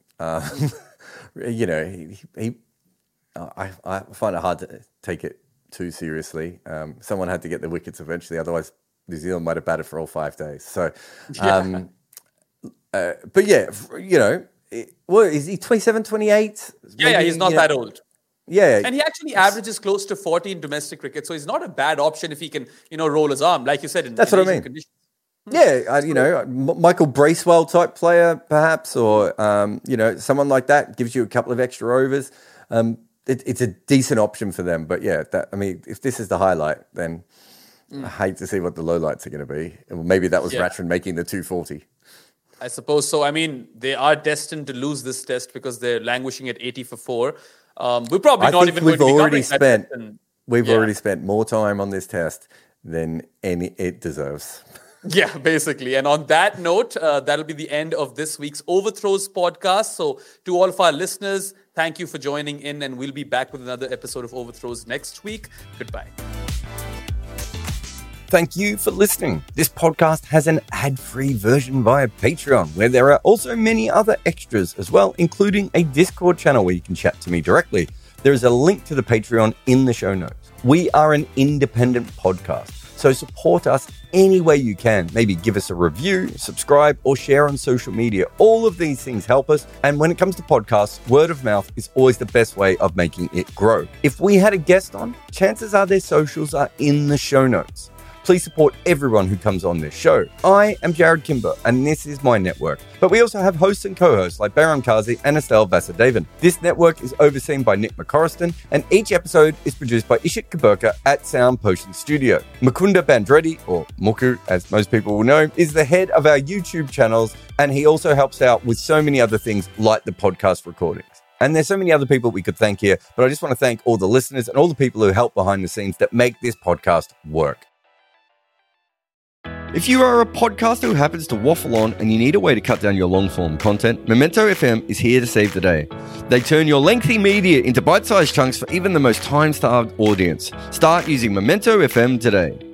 You know, I find it hard to take it too seriously. Someone had to get the wickets eventually, otherwise New Zealand might have batted for all 5 days. So, but yeah, you know. What is he, 27, 28? Yeah, he's not that old. Yeah. And he actually averages close to 40 in domestic cricket, so he's not a bad option if he can, you know, roll his arm, like you said. That's what I mean. Conditions. Yeah, you know, Michael Bracewell type player, perhaps, or, you know, someone like that gives you a couple of extra overs. It's a decent option for them. But yeah, I mean, if this is the highlight, then I hate to see what the lowlights are going to be. Maybe that was Ratchford making the 240. I suppose so. I mean, they are destined to lose this test because they're languishing at 80 for 4. We're probably not even going to be covering that test. We've already spent more time on this test than it deserves. Yeah, basically. And on that note, that'll be the end of this week's Overthrows podcast. So to all of our listeners, thank you for joining in, and we'll be back with another episode of Overthrows next week. Goodbye. Thank you for listening. This podcast has an ad-free version via Patreon, where there are also many other extras as well, including a Discord channel where you can chat to me directly. There is a link to the Patreon in the show notes. We are an independent podcast, so support us any way you can. Maybe give us a review, subscribe, or share on social media. All of these things help us. And when it comes to podcasts, word of mouth is always the best way of making it grow. If we had a guest on, chances are their socials are in the show notes. Please support everyone who comes on this show. I am Jared Kimber, and this is my network. But we also have hosts and co-hosts like Baron Kazi and Estelle Vasudevan. This network is overseen by Nick McCorriston, and each episode is produced by Ishit Kaburka at Sound Potion Studio. Mukunda Bandreddi, or Muku as most people will know, is the head of our YouTube channels, and he also helps out with so many other things like the podcast recordings. And there's so many other people we could thank here, but I just want to thank all the listeners and all the people who help behind the scenes that make this podcast work. If you are a podcaster who happens to waffle on and you need a way to cut down your long-form content, Memento FM is here to save the day. They turn your lengthy media into bite-sized chunks for even the most time-starved audience. Start using Memento FM today.